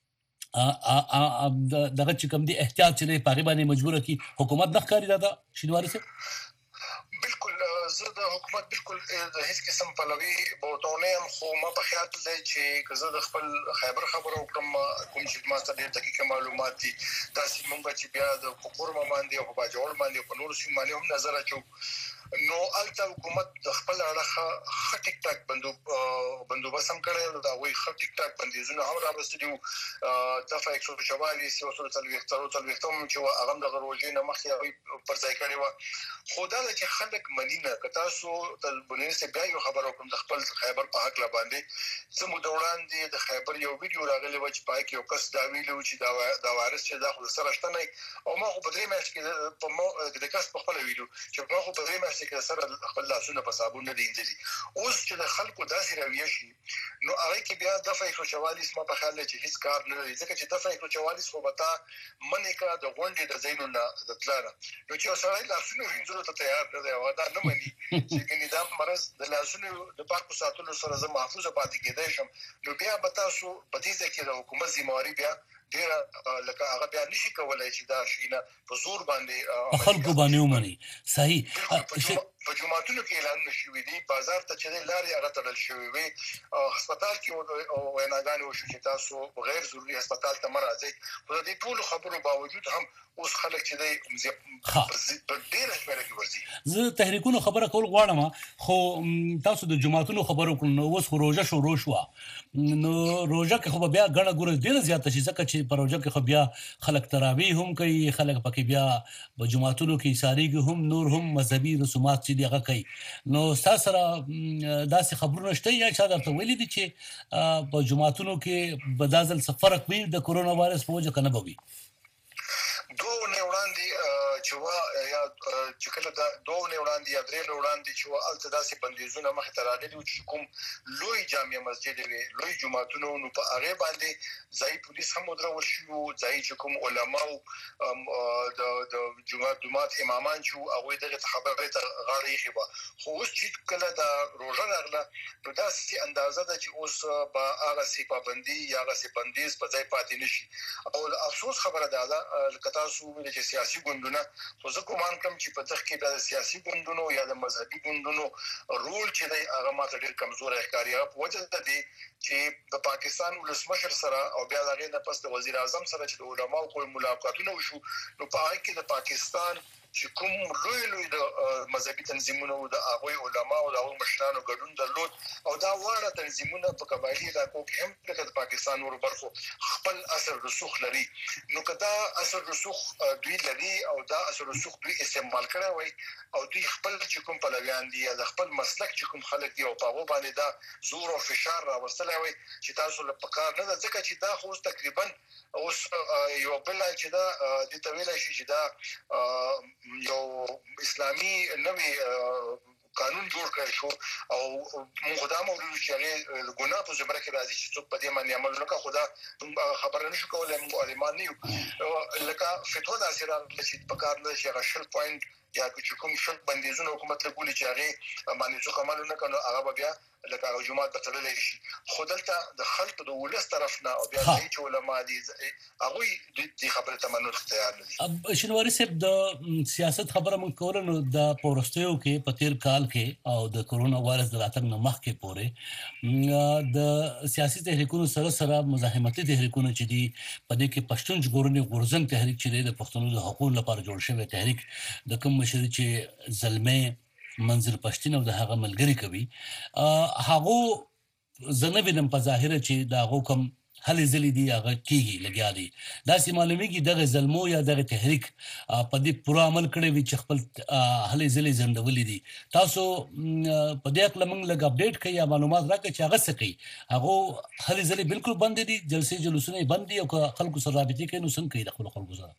دغه چې کوم دی احتیاط چې دی په هغې باندې مجبوره کړي؟ حکومت نه ښکاري دا شینواري صاحب؟ بالکل زه د حکومت بالکل د هیڅ قسم پلوي بوته نه یم، خو ما په خیال دی چې که زه د خپل خیبر خبرو وکړم کوم چې ما ته ډېر دقیق معلومات دي، داسې موږ به چې بیا د پکورما باندې او په باجوړ باندې او په نورو سیمو باندې هم نظر اچو، نو هلته حکومت د خپل اړخه ښه ټیک ټاک بندوبست هم کړی او د هغوی ښه ټیک ټاک بندیزونه هم راوستلي وو. دفعه 144 یو سل څلوېښتم چې وه هغه هم دغه روژې نه مخکې هغوی پر ځای کړې وه. خو دا ده چې خلک مني نه. که تاسو د بنیر صاحب بیا یو خبره وکړم د خپل خیبر په هکله باندې، څه موده وړاندې د خیبر یو ویډیو راغلی وه چې په هغې کې یو کس دا ویلي و چې دا وایرس چې دا خو د سره شته نه، او ما خو په 3 میاشتې کې د کس په خپله ویلو چې ما خو په 3 میاشتې کې د سره خپل لاسونه په صابون نه دي اینځلي. اوس چې د خلکو داسې رویه شي، نو هغې کې بیا دفعه 144 ما په خیال دی چې هېڅ کار نه لري، ځکه چې دفعه 144 خو به تا منې کړه د غونډې د ځایونو نه د تله نه، نو چې یو سړی لاسونه وینځلو ته تیار نه دی او دا نه مني چې ګنې دا مرض د لاسونو د پاکو ساتلو سره زه محفوظه پاتې کېدی شم، نو بیا به تاسو په دې ځای کې د حکومت ذمهواري بیا ډېره لکه هغه بیا نشي کولی چې دا شي نه په زور باندې خلکو باندې ومني. صحیح. په جوماتونو کې اعلانونه شوي دي، بازار ته چې دی لارې هغه تړل شوي وي، هسپتال کې ویناګانې وشو چې تاسو غیر ضروري هسپتال ته مه راځئ. خو د دې ټولو خبرو باوجود هم اوس خلک چې دی په ډېره شمېره کې ورځي. زه تحریکونو خبره کول غواړم، خو تاسو د جوماتونو خبره وکړو، نو اوس خو روژه شروع شوه، نو روژه کې خو به بیا ګڼه ګوڼه ډېره زیاته شي، ځکه چې په روژه کې خو بیا خلک تراویح هم کوي، خلک پکې بیا په جوماتونو کې ایسارېږي هم، نور هم مذهبي رسومات چې دي هغه کوي. نو ستا سره داسې خبرونه شته یا چا درته ویلي دي چې په جوماتونو کې به دا ځل څه فرق وي د کرونا وایرس په وجه که نه به وي؟ 2 اونۍ وړاندې چې وه یا چې کله دا 2 اونۍ وړاندې یا 3 اونۍ وړاندې چې وه هلته داسې بندیزونه مخې ته راغلي وو چې کوم لوی جامع مسجد وې، لوی جوماتونه وو، نو په هغې باندې ځایي پولیس هم ودرول شوي وو، ځایي چې کوم علماو د جومات امامان چې وو هغوی دغې ته خبرې ته غاړه ایښې وه. خو اوس چې کله دا روژه راغله، نو داسې اندازه ده چې اوس به هغسې پابندي یا هغسې بندیز په ځای پاتې نه شي. او د افسوس خبره دا ده لکه تاسو وویل چې سیاسي ګوندونه، خو زه ګمان کوم چې په دغه کې بیا د سیاسي ګوندونو یا د مذهبي ګوندونو رول چې دی هغه ماته ډېر کمزوری ښکاري. هغه په وجه د دې چې د پاکستان ولسمشر سره او بیا د هغې نه پس د وزیر اعظم سره چې د علماو کوم ملاقاتونه وشو، نو په هغې کې د پاکستان چې کوم لوی د مذهبي تنظیمونو د هغوی علماو د هغوی مشرانو ګډون درلود، او دا واړه تنظیمونه په قبایلي علاقو کې هم لکه د پاکستان نورو برخو خپل اثر رسوخ لري. نو که دا اثر رسوخ دوی لري او دا اثر رسوخ دوی استعمال کړی وای او دوی خپل چې کوم پلویان دي یا د خپل مسلک چې کوم خلک دي او په هغو باندې دا زور او فشار راوستلی وای چې تاسو له پکار نه ده، ځکه چې دا خو اوس تقریبا اوس یو بل چې دا دې ته ویلی شي چې دا یو اسلامي نوی قانون جوړ کړی شو او موږ دا موضوع چې هغې ګناه په زمره کې راځي چې څوک په دې باندې عمل وکړي، خو دا خبره نه شو کولی، موږ عالمان نه یو. لکه فتوا داسې راغله چې په کار نه چې هغه 20 پوینټ یا چې کوم شک بندیزونه حکومت لګولي چې هغه باندې څه عمل نه کوي هغه بیا لکه جمعه ته تللی شي خو دلته د خلکو د ولس طرف نه او بیا چې علما دي هغه د خبره تمنو اختیار لري. شنواری صاحب د سیاست خبره مونږ کوله نو د پورستیو کې په تیر کال کې او د کورونا وایرس د راتګ نه مخکې پورې د سیاسي تحریکونو سره مزاحمتي تحریکونه چې دي په دې کې پښتون ژغورنې غورځنګ تحریک چې د پښتنو د حقوقو لپاره جوړ شوی تحریک د کوم مشر چې زلمه منظر پښتون او د هغه ملګری کوي هغه زنوینم په ظاهره چې دا هغه کوم هلې ځلې دي هغه کیږي لګیا دي دا سي معلومیږي دغه ظلمو یا دغه تحریک په دې پوره عمل کړی وي چې خپل هلې ځلې زندولې دي تاسو په دې اړه موږ لږ اپډیټ کړئ یا معلومات راکړئ چې هغه څه کوي هغه هلې ځلې بالکل بند دي جلسې جلوسونه بند دي او خلکو سره رابطې کوي نو څنګه کوي د خلکو سره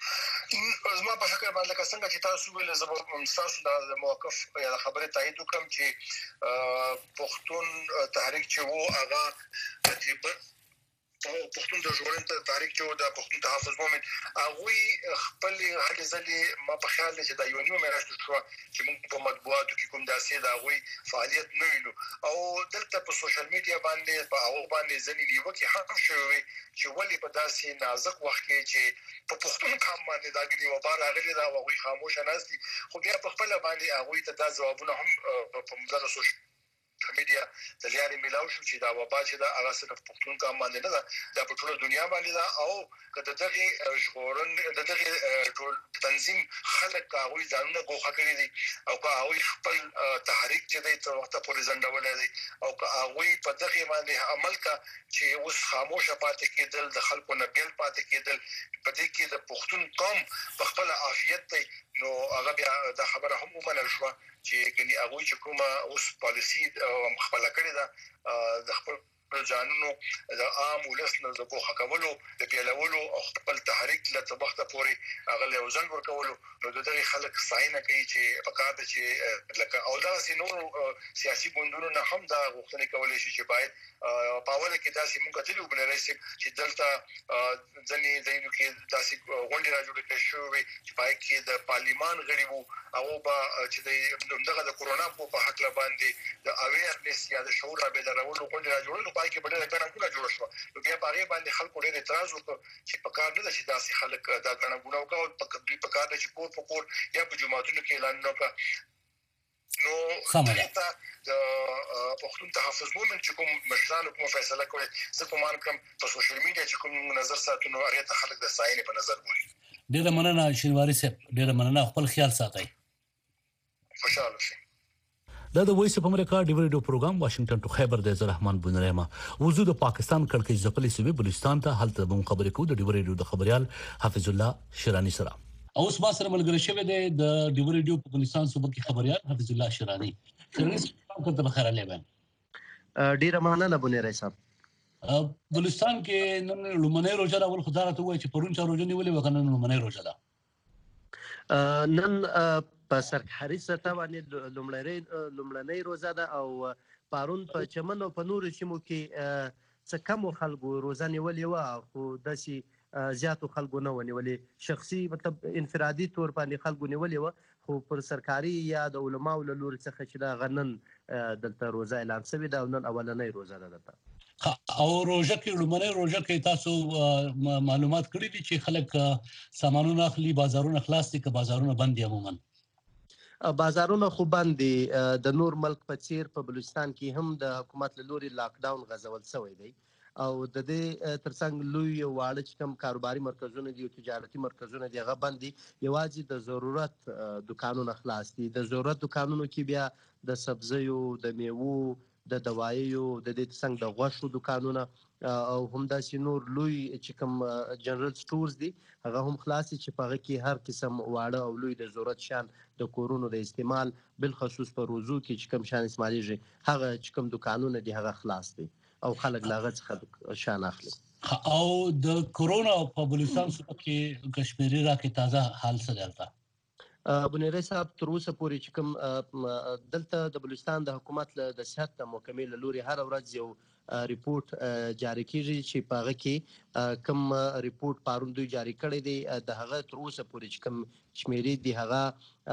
زما په فکر باندې لکه څنګه چې تاسو ویل زبر تاسو د موقف یا خبره تایید وکم چې پښتون تحریک چې وو هغه تقریبا پښتون د ژغورنې تحریک چې د پښتون تحفظ مومن هغه خپل هلې ځلې ما په خیال چې دا یو نیو میراث شو چې موږ په مطبوعاتو کې کوم داسې دا هغه فعالیت نه وینو او دلته په سوشل میډیا باندې په هغه باندې ځنې نیوکه هم شوی چې ولې په داسې نازک وخت کې چې په پښتون کام باندې دا غوډي و بار راغلي دا هغه خاموش نه دي خو بیا په خپل باندې هغه ته دا ځوابونه هم په مدار سوشل میډیا د لارې ملاو شو چې دا وبا چې دا هغه صرف پښتون کام باندې نه دا په ټوله دنیا باندې دا او کله دغه ژغورن دغه ټول تنظیم خلک هغه ځانونه غوښه کړی دي او هغه خپل تحریک چې د تر وخت پورې ځنډول دي او هغه په دغه باندې عمل کا چې اوس خاموشه پاتې کېدل د خلکو نه بیل پاتې کېدل په دې کې د پښتون قوم په خپل عافیت دی نو هغه بیا د خبره هم ومنل شو چې ګني هغه چې کومه اوس پالیسی خپل کړی دا د خپل ځانونو د عام ولس نه د کوخه کولو د پیلولو او خپل تحریک له طبقه پورې هغه له وزن ورکولو نو دغه خلک ساينه کوي چې پکار دي چې لکه او دا سينو سیاسي ګوندونو نه هم دا غوښتنه کولای شي چې باید پاور کې داسې موږ کتلو بنري چې دلته ځنی دینو کې داسې غونډه راجوړه کړې شوې چې پای کې د پارلیمان غړي وو او چې دغه د کورونا په حق باندې د اویرنس یا د شعور بیدارولو غونډه راجوړه پای کې بډه غنډونه جوړ شو نو بیا هغه باندې خلکو ډېر اعتراض وکړ چې په کار نه چې داسې خلک دا غنډونه وکړي په کار چې کور په کور یا په جماعتونو کې اعلان وکړ نو څنګه د پښتون تحفظ مومن چې کوم مشرانو کوم فیصله کړې زه کوم کوم په سوشل میډیا چې کوم نظر ساتنو هغه ته خلک د ساينې په نظر ګوري ډېر مننه شینواری صاحب ډېر مننه خپل خیال ساتئ خوشاله شئ دا د وایس اف امریکا ډیو ریډیو پروګرام واشنگټن ټو خیبر د رحمان بنرما وضو د پاکستان کړکۍ ځپلې سوي بلوچستان ته حالت به خبرې کو د ډیو ریډیو د خبريال حافظ الله شیرانی سره اوس ما سره ملګری شوی دی د ډیو ریډیو په بلوچستان صوبه کې خبريال حافظ الله شیرانی څنګه بخیر علیه ډیره مننه بنری صاحب بلوچستان کې نن لومړی روزه اول خدای ته وایي چې پرون چا روزه نیولې وکنه لومړی روزه ده نن په سرکاري سطح باندې لومړنۍ روزه ده او پارون په چمن او په نور سیمو کې څه کم خلکو روزه نیولې و خو داسې زیاتو خلکو نه ونیولې شخصي مطلب انفرادي تور باندې خلکو نیولې و خو پر سرکاري یا د علماو له لوري څخه چې دا غنن دلته روزه اعلان شوې ده او نن اولنۍ روزه ده دلته او روزه کې لومړنۍ روزه کې تاسو معلومات کړی دي چې خلک سامانونه اخلي بازارونه خلاص دي که بازارونه بند دي عموما بازارونه خو باندې د نور ملک په چیر په بلوچستان کې هم د حکومت له لوري لاک ډاون غځول شوی دی او د دې ترڅنګ لوی واړه چې کوم کاروباري مرکزونه دي او تجارتي مرکزونه دي هغه باندې یوازې د ضرورت دکانونه خلاص دي د ضرورت دکانونو کې بیا د سبزیو د میوو د دوایو د دې څنګه د غوښو دکانونه او همداسې نور لوی چې کوم جنرال سټورز دي هغه هم خلاص چې په هغه کې هر قسم واړه او لوی د ضرورت شان د کورونو د استعمال بالخصوص په روزو کې چې کوم شان استعمالېږي هغه چې کوم دکانونه دي هغه خلاص دي او خلک لاغه څخه شان اخلي او د کورونا په بلوچستان صوبه کې کشمیري راکې تازه حال څه درته بنری صاحب تر اوسه پورې چې کوم دلته د بلوچستان د حکومت له د صحت محکمې له لوري هر ورځ یو ریپورت جاری کیږي چې په هغه کې کوم ریپورت پرون دوی جاری کړی دی د هغه تر اوسه پورې چې کوم شمیرې دي هغه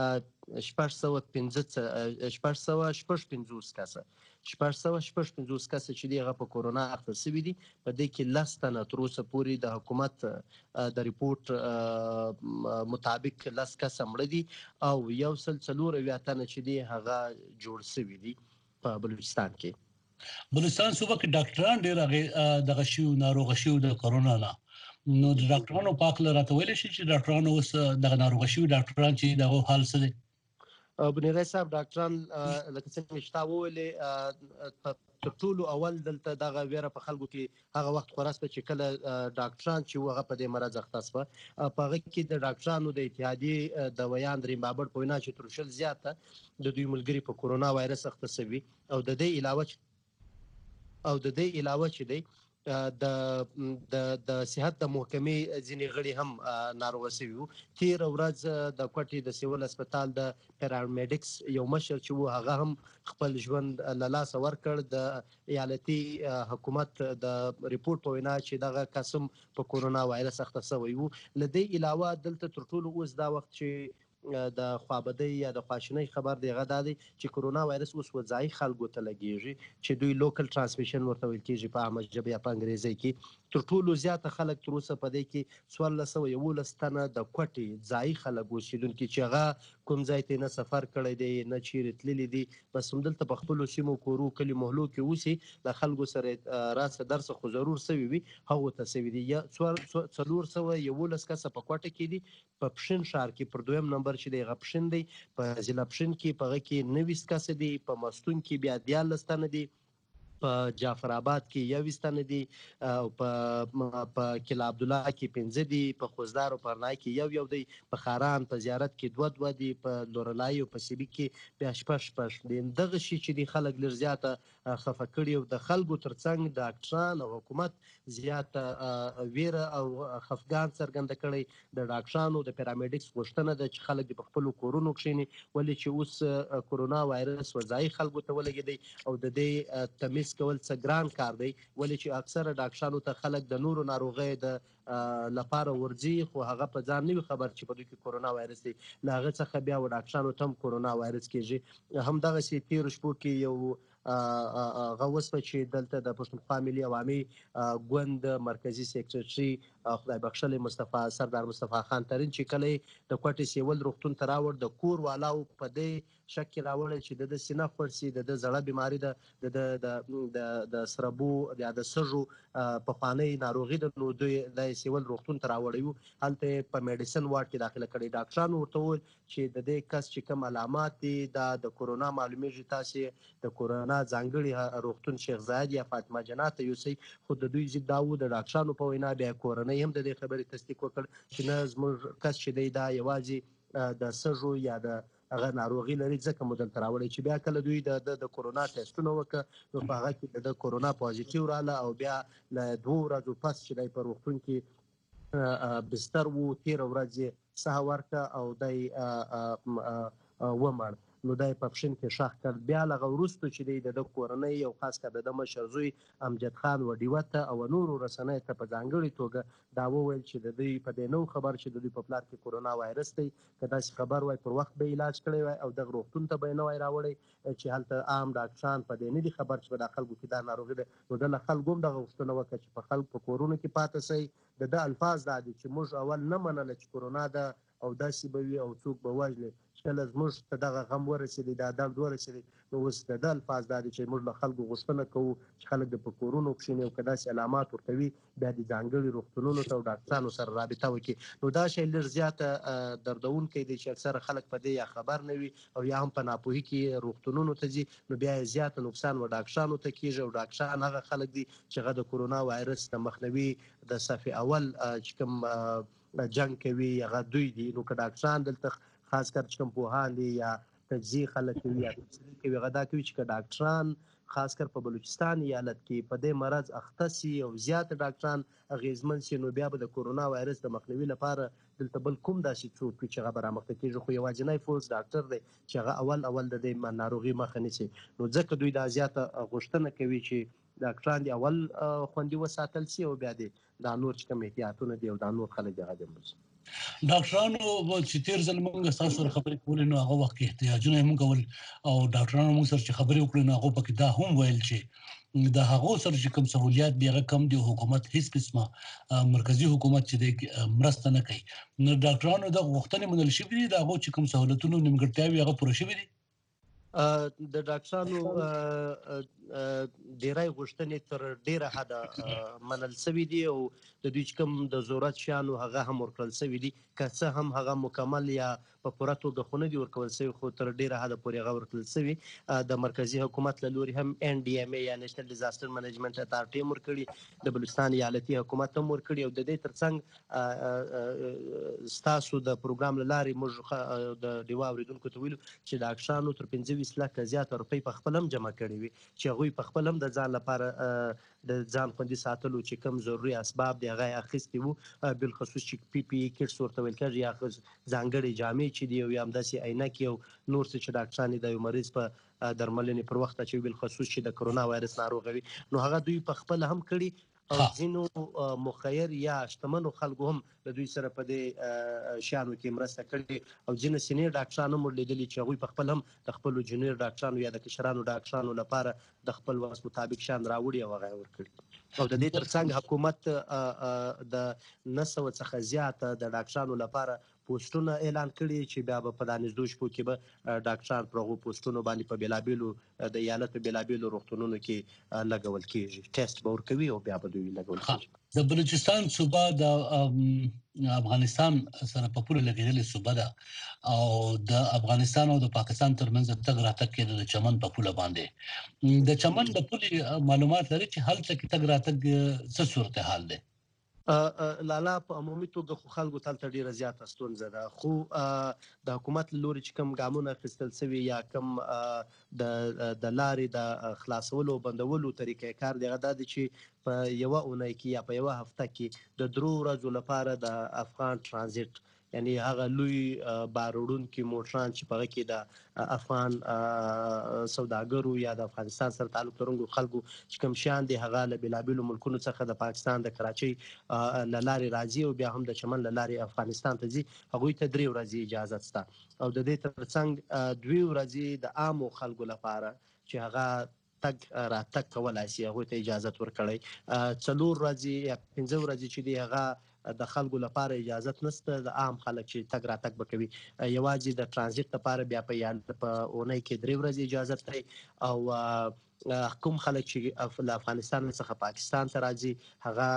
655 کسه 655 کسه چې دی هغه په کورونا اخته شوي دي. په دې کې 10 تنه تر اوسه پورې د حکومت د ریپورت مطابق 10 کسه مړه دي او 140 تنه چې دی هغه جوړ شوي دي په بلوچستان کې. بلوچستان صوبه کې ډاکټران ډېر دغه شیو ناروغ شیو د کورونا نه، نو د ډاکټرانو پاک لراته ویل شي چې ډاکټرانو اوس دغه ناروغ شیو ډاکټران چې دغه حال څه دی؟ بنیرای صاحب ډاکټران لکه څنګه چې تا وویلې تر ټولو اول دلته دغه ویره په خلکو کې هغه وخت خورا سپه چې کله ډاکټران چې هغه په دې مرض اخته سپه په هغه کې د ډاکټرانو د اتحادیې د ویان دریم بابر په وینا چې تر شل زیاته د دوی ملګري په کورونا وایرس اخته شوي او د دې علاوه چې دی د صحت د محکمې ځینې غړي هم ناروغ شوي وو. تیر ورځ د کوټې د سیول هسپتال د پیرامیډکس یو مشر چې وو هغه هم خپل ژوند له لاسه ورکړ. د ایالتي حکومت د ریپورت په وینا چې دغه قسم په کورونا وایرس اخته شوی وو. له دې علاوه دلته تر ټولو اوس دا وخت چې د خوابدۍ یا د خواشینۍ خبر دی هغه دا دی چې کورونا وایرس اوس وځایي خلکو ته لګیږي چې دوی لوکل ترانسمیشن ورته ویل کېږي په عامه ژبه یا په انګریزي کې. تر ټولو زیاته خلک تر اوسه په دې کې 1411 تنه د کوټې ځایي خلک اوسېدونکي چې هغه کوم ځای ته نه سفر کړی دی نه چیرې تللی دي، بس همدلته په خپلو سیمو کورو کلي محلو کې اوسي. له خلکو سره راسه درسه خو ضرور سوي وي هغو ته سوي دي. یا 411 کسه په کوټه کې دي. په پښین ښار کې پر دویم نمبر چې دی هغه پښین دی. په ضلع پښین کې په هغه کې 90 کسه دي. په مستون کې بیا 14 تنه دي. په جعفر آباد کې 21 تنه دي او په کلا عبدالله کې 15 دي. په خوزدار او پرنای کې یو دی. په خاران په زیارت کې 2 دي. په لورلای او په سیبی کې بیا 6 دي. دغه شي چې دی خلک لږ زیاته خفه کړي او د خلکو ترڅنګ ډاکټران او حکومت زیاته ویره او خفګان څرګنده کړی. د ډاکټرانو د پیرامیډکس غوښتنه ده چې خلک په خپلو کورونو کښیني ولې چې اوس کورونا وایرس وځایي خلکو ته ولګېدی او د دې تمیز کول څه ګران کار دی ولې چې اکثره ډاکټرانو ته خلک د نورو ناروغیو د لپاره ورځي خو هغه په ځان نه وي خبر چې په دوی کې کورونا وایرس دی. له هغه څخه بیا و ډاکټرانو ته هم کورونا وایرس کېږي. همدغسې تېرو شپو کې یو هغه وسوه چې دلته د پښتونخوا ملي عوامي ګوند مرکزي سیکرټري خدای بخښلی سردار مصطفی خان ترین چې کله د کوټې سیول روغتون ته راوړ د کور والاو په دې شک کې راوړل چې د سینه خورسي د زړه بیماری ده د سربو یا د سږو پخوانۍ ناروغي ده نو دوی د سیول روغتون ته راوړی وو. هلته په میډیسن وارډ کې داخله کړی. ډاکټرانو ورته وویل چې د دې کس چې کوم علامات دي دا د کورونا معلومیږي تاسې د کورونا ځانګړي روغتون شیخ زاید یا فاطمه جنات ته یوسئ. خو د دوی ضد دا و د ډاکټرانو په وینا بیا کورنۍ هم د دې خبرې تصدیق وکړ چې نه زموږ کس چې دی دا یوازې د سږو یا د هغه ناروغي لري ځکه مو دلته راوړی. چې بیا کله دوی د کورونا ټیسټونه وکړه نو په هغه کې د کورونا پازیټیو رااله او بیا له 2 ورځو پس چې دی په روغتون کې بستر و. تېره ورځ یې ساه ورکړه او دی ومړ. نو دا په پښین کې ښخ کړ. بیا له هغه وروسته چې دی د کورنۍ او خاص کر د مشر زوی امجد خان وډیوه ته او نورو رسنیو ته په ځانګړې توګه دا وویل چې د دوی په دې نو خبر چې د دوی په پلار کې کورونا وایرس دی که داسې خبر وای پر وخت به علاج کړی وای او دغه روغتون ته به یې نه وای راوړی چې هلته عام ډاکټران په دې نه دي خبر چې په دا خلکو کې دا ناروغي ده. نو ده له خلکو هم دغه غوښتنه وکړه چې په خلکو په کورونو کې پاتې شئ. د ده الفاظ دا دي چې موږ اول نه منله چې کورونا ده او داسې به وي او څوک به وژني. کله زموږ ته دغه غم ورسېدی دا درد ورسېدی نو اوس د ده الفاظ دا دي چې موږ له خلکو غوښتنه کوو چې خلک د په کورونو کښېني او که داسې علامات ورته وي بیا د ځانګړي روغتونونو ته او ډاکټرانو سره رابطه وکړي. نو دا شی لږ زیاته دردونکی دی چې اکثره خلک په دې یا خبر نه وي او یا هم په ناپوهي کې روغتونونو ته ځي نو بیا یې زیاته نقصان و ډاکټرانو ته کېږي او ډاکټران هغه خلک دي چې هغه د کورونا وایرس د مخنیوي د صف اول چې کوم جنګ کوي هغه دوی دي. نو که ډاکټران دلته خاص کر چې کوم پوهان دي یا تجزیه خلک کوي یا تجزیه کوي هغه دا کوي چې که ډاکټران خاص کر په بلوچستان ایالت کې په دې مرض اخته سي او زیات ډاکټران اغیزمن سي نو بیا به د کورونا وایرس د مخنیوي لپاره دلته بل کوم داسې څوک وي چې هغه به رامخته کېږي خو یوازینی فورس ډاکټر دی چې هغه اول د دې ناروغي مخه نیسي. نو ځکه دوی دا زیاته غوښتنه کوي چې ډاکټران دي اول خوندي وساتل شي او بیا دي دا نور چې کوم احتیاطونه دي او دا نور خلک دغه دي. ډاکټرانو چې تیر ځل موږ تاسو سره خبرې کولې نو هغه وخت کې احتیاجونه موږ کول او ډاکټرانو موږ سره چې خبرې وکړې نو هغه پکې دا هم ویل چې د هغو سره چې کوم سہولیات دی هغه کم دي، حکومت هیڅ قسمه مرکزی حکومت چې د مرسته نه کوي. نو ډاکټرانو د غوښتنې منل شوې دي، د هغو چې کوم سہولتونو نیمګړتیاوې هغه پوره شوې دي. د ډاکټرانو ډیری غوښتنې تر ډیره حده منل شوي دي او د دوی چې کوم د ضرورت شیانو هغه هم ورکړل شوي دي، که څه هم هغه مکمل یا په پوره توګه خو نه دي ورکول شوي، خو تر ډیره حده پورې هغه ورکړل شوي. د مرکزي حکومت له لوري هم NDMA یا نېشنل ډیزاستر منیجمنت اتارټي هم ورکړي، د بلوچستان ایالتي حکومت هم ورکړي او د دې ترڅنګ ستاسو د پروګرام له لارې موږ د ډیوا اورېدونکو ته ویلو چې ډاکټرانو تر 25 لکه زیاته روپۍ په خپل هم جمع کړي وي چې هغوی په خپل هم د ځان لپاره د ځان خوندي ساتلو چې کوم ضروري اسباب دي هغه یې اخیستي وو، بالخصوص چې PPE کټس ورته ویل کېږي یا ځانګړې جامې چې دي او یا همداسې عینکې او نور څه چې ډاکټران یې د یو مریض په درملنې پر وخت اچوي، بالخصوص چې د کرونا وایرس ناروغه وي، نو هغه دوی په خپل هم کړي او ځینو مخیر یا شتمنو خلکو هم د دوی سره په دې شیانو کې مرسته کړې او ځینې سینیر ډاکټران هم ورلیدلي چې هغوی په خپل هم د خپلو جونیر ډاکټرانو یا د کشرانو ډاکټرانو لپاره د خپل وس مطابق شیان راوړي او هغه یې ورکړي. او د دې ترڅنګ حکومت د 900 څخه زیاته د ډاکټرانو لپاره پوسټونه اعلان کړي چې بیا به په دانشدو شپو کې به ډاکټران پر هغو پوسټونو باندې په بېلابېلو د ایالت په بېلابېلو روغتونونو کې لګول کېږي، ټیسټ به ورکوي او بیا به دوی لګول کېږي. د بلوچستان صوبه د افغانستان سره په پوره لګېدلې صوبه ده او د افغانستان او د پاکستان ترمنځ تګ راتګ کې د چمن په پوله باندې د چمن د پولې معلومات لري چې هلته کې تګ راتګ څه صورتحال دی؟ لالا په عمومي توګه خو خلکو ته هلته ډېره زیاته ستونزه ده، خو د حکومت له لوري چې کوم ګامونه اخیستل شوي یا کوم د لارې د خلاصولو او بندولو طریقې کار دی هغه دا دی چې په یوه اونۍ کې یا په یوه هفته کې د 3 ورځو لپاره د افغان ترانزیت یعنی هغه لوی بار وړونکي موټران چې په هغه کې د افغان سوداګرو یا د افغانستان سره تعلق لرونکو خلکو چې کوم شیان دي هغه له بېلابېلو ملکونو څخه د پاکستان د کراچۍ له لارې راځي او بیا هم د چمن له لارې افغانستان ته ځي، هغوی ته 3 ورځې اجازت شته او د دې ترڅنګ 2 ورځې د عامو خلکو لپاره چې هغه تګ راتګ کولی شي هغوی ته اجازت ورکړی، 4 ورځې یا 5 ورځې چې دي هغه د خلکو لپاره اجازت نشته، د عام خلک چې تګ راتګ به کوي یوازې د ترانزیت لپاره بیا په اونۍ کې 3 ورځې اجازت دی او کوم خلک چې له افغانستان څخه پاکستان ته راځي هغه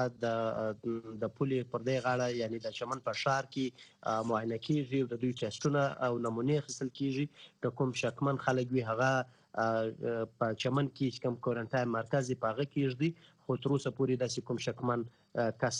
د پولې پر دې غاړه یعنی د چمن په ښار کې معاینه کېږي او د دوی ټیسټونه او نمونې اخیستل کېږي، د کوم شکمن خلک وي هغه په چمن کې چې کوم کورنټاین مرکز په هغه کې ږدي، خو تر اوسه پورې داسې کوم شکمن کس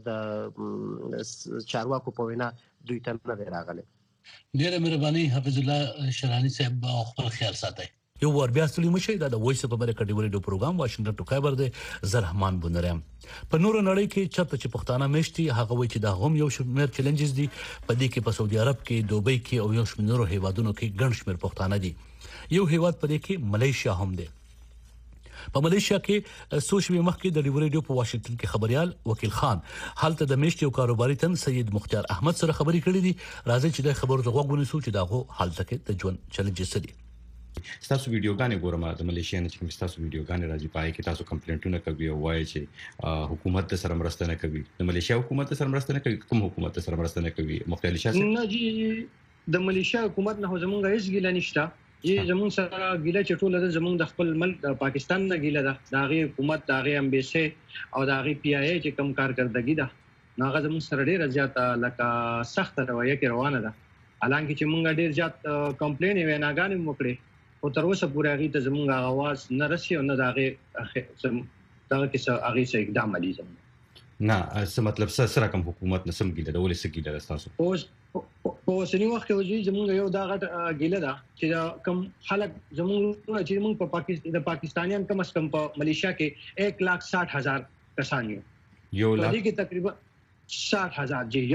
د چارواکو په وینا دوی ته نه دی راغلی. ډېره مهرباني حافظ الله شرحاني صاحب، خپل خیال ساتئ. یو ور بیا ستړي مشئ. دا د وایس اف امریکا ډیو ریډیو پروګرام واشنگټن ټو خیبر دی. زه رحمان بونریم. په نورو نړۍ کې چرته چې پښتانه میشتي هغه وایي چې دا هم یو شمېر چیلنجز دي، په دې کې په سعودي عرب کې، دوبۍ کې او یو شمېر نورو هیوادونو کې ګڼ شمېر پښتانه دي. یو هیواد په دې کې ملیشیا هم دی. په ملیشیا کې څو شپې مخکې د ډیو ریډیو په واشنگټن کې خبريال وکیل خان هلته د میشتي او کاروباري تن سید مختار احمد سره خبرې کړې دي. راځي چې د خبرو د غوږ ونیسو چې داغه حالت کې د ژوند چیلنجز دي. تاسو ویډیوګانې ګورم د ملیشیا نه چې تاسو ویډیوګانې راځي پای کې تاسو کمپلینټونه کوي او وایي چې حکومت سره مرسته نه کوي، د ملیشیا حکومت سره مرسته نه کوي، کوم حکومت سره مرسته نه کوي؟ مختار شاه نه جی د ملیشیا حکومت نه زمونږ هیڅ ګیله نشته، زمونږ سره ګیله چټوله ده زمونږ د خپل ملک پاکستان نه ګیله ده، د هغې حکومت د هغې امبیسي او د هغې PIA چې کوم کارکردګي ده نو هغه زمونږ سره ډېره زیاته لکه سخته رویه کې روانه ده، حالانکه چې مونږ ډېر زیات کمپلین ویناګانې مو وکړې خو تر اوسه پورې هغې ته زمونږ اواز نه رسي او نه د هغې دغه کې هغې څه اقدام عملي زمونږ نه څه مطلب سره کوم حکومت نه سم ګیله ده ولې څه ګیله ده ستاسو؟ په اوسني وخت کې زمونږ یو دا غټ ګیله ده چې کوم خلک زمونږ چې موږ د پاکستانیان کم از کم په ملیشیا کې 1,60,000 کسان یو دې کې تقریبا 60,000 جی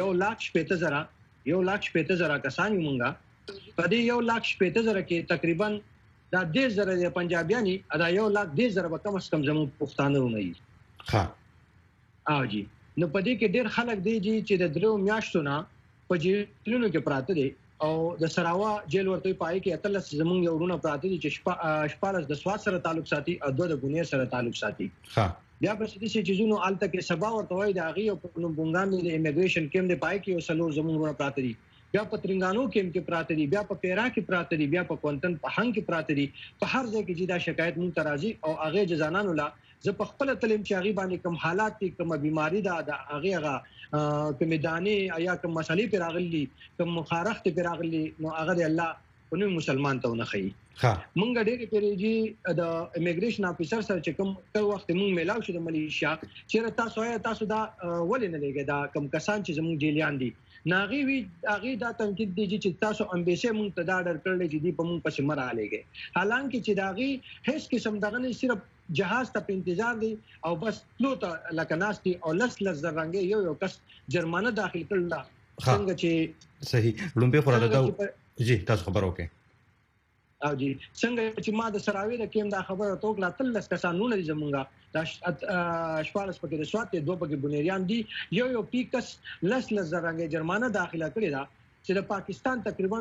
1,60,000 کسان یو مونږه په دې 1,60,000 کې تقریبا دا 10,000 د پنجابیانی دا 1,10,000 به کم از کم زموږ پښتانه ونه وي. ها جی نو په دې کې ډېر خلک دی چې د 3 میاشتو نه په جیلونو کې پراته دي او د سراوا جیل ورته پای کې اتلس زمونږ ورونه پراته دي چې شپارس د سواد سره تعلق ساتي او 2 د ګونیر سره تعلق ساتي. بیا په دې چیزونو الته کې سبا ورته وای د اغي او په بونګان د امیګریشن کېم د پای کې وسلو زمونږ ورونه پراته دي. بیا په ترنګانو کې پراته دي، بیا په پیرا کې پراته دي، بیا په کوانتن په هنګ کې پراته دي. په هر ځای کې دا شکایت مونږ ترازی او هغه جزانانو لا زه په خپل تلم چې هغه باندې کوم حالات دي، کوم بیماری ده د هغه کوم دانه یا کوم مسالې پر راغلي، کوم مخارخت پر راغلي، نو هغه د الله په نوم مسلمان ته نه خي. مونږ ډېر پیریږي د امیګریشن افیسر سره چې کوم وخت مونږ ملاو شو د ملیشیا چې تاسو دا ولې نه لګي دا کوم کسان چې زموږ جیلیان دي ناغي وی هغه دا تنقید دي چې تاسو امبیسه مونږ ته دا ډر کړل چې دی په مونږ پسې مر عليږي. حالانکه چې داغي هیڅ قسم دغه نه صرف جهاز ته انتظار دي او بس لو ته لکناستي او لس زرنګي یو کس جرمانه داخل کړل څنګه چې صحیح لومبه خورا دا جی تاسو خبر وکړئ او جی څنګه چې ما د سراوي د کېم دا خبره توکلا تلس کسانونه دي زمونږه دا شپارس پکې د سوات 2 پکې بنیریان دي یو پیکس لس زرنګي جرمانه داخله کړی دا چې د پاکستان تقریبا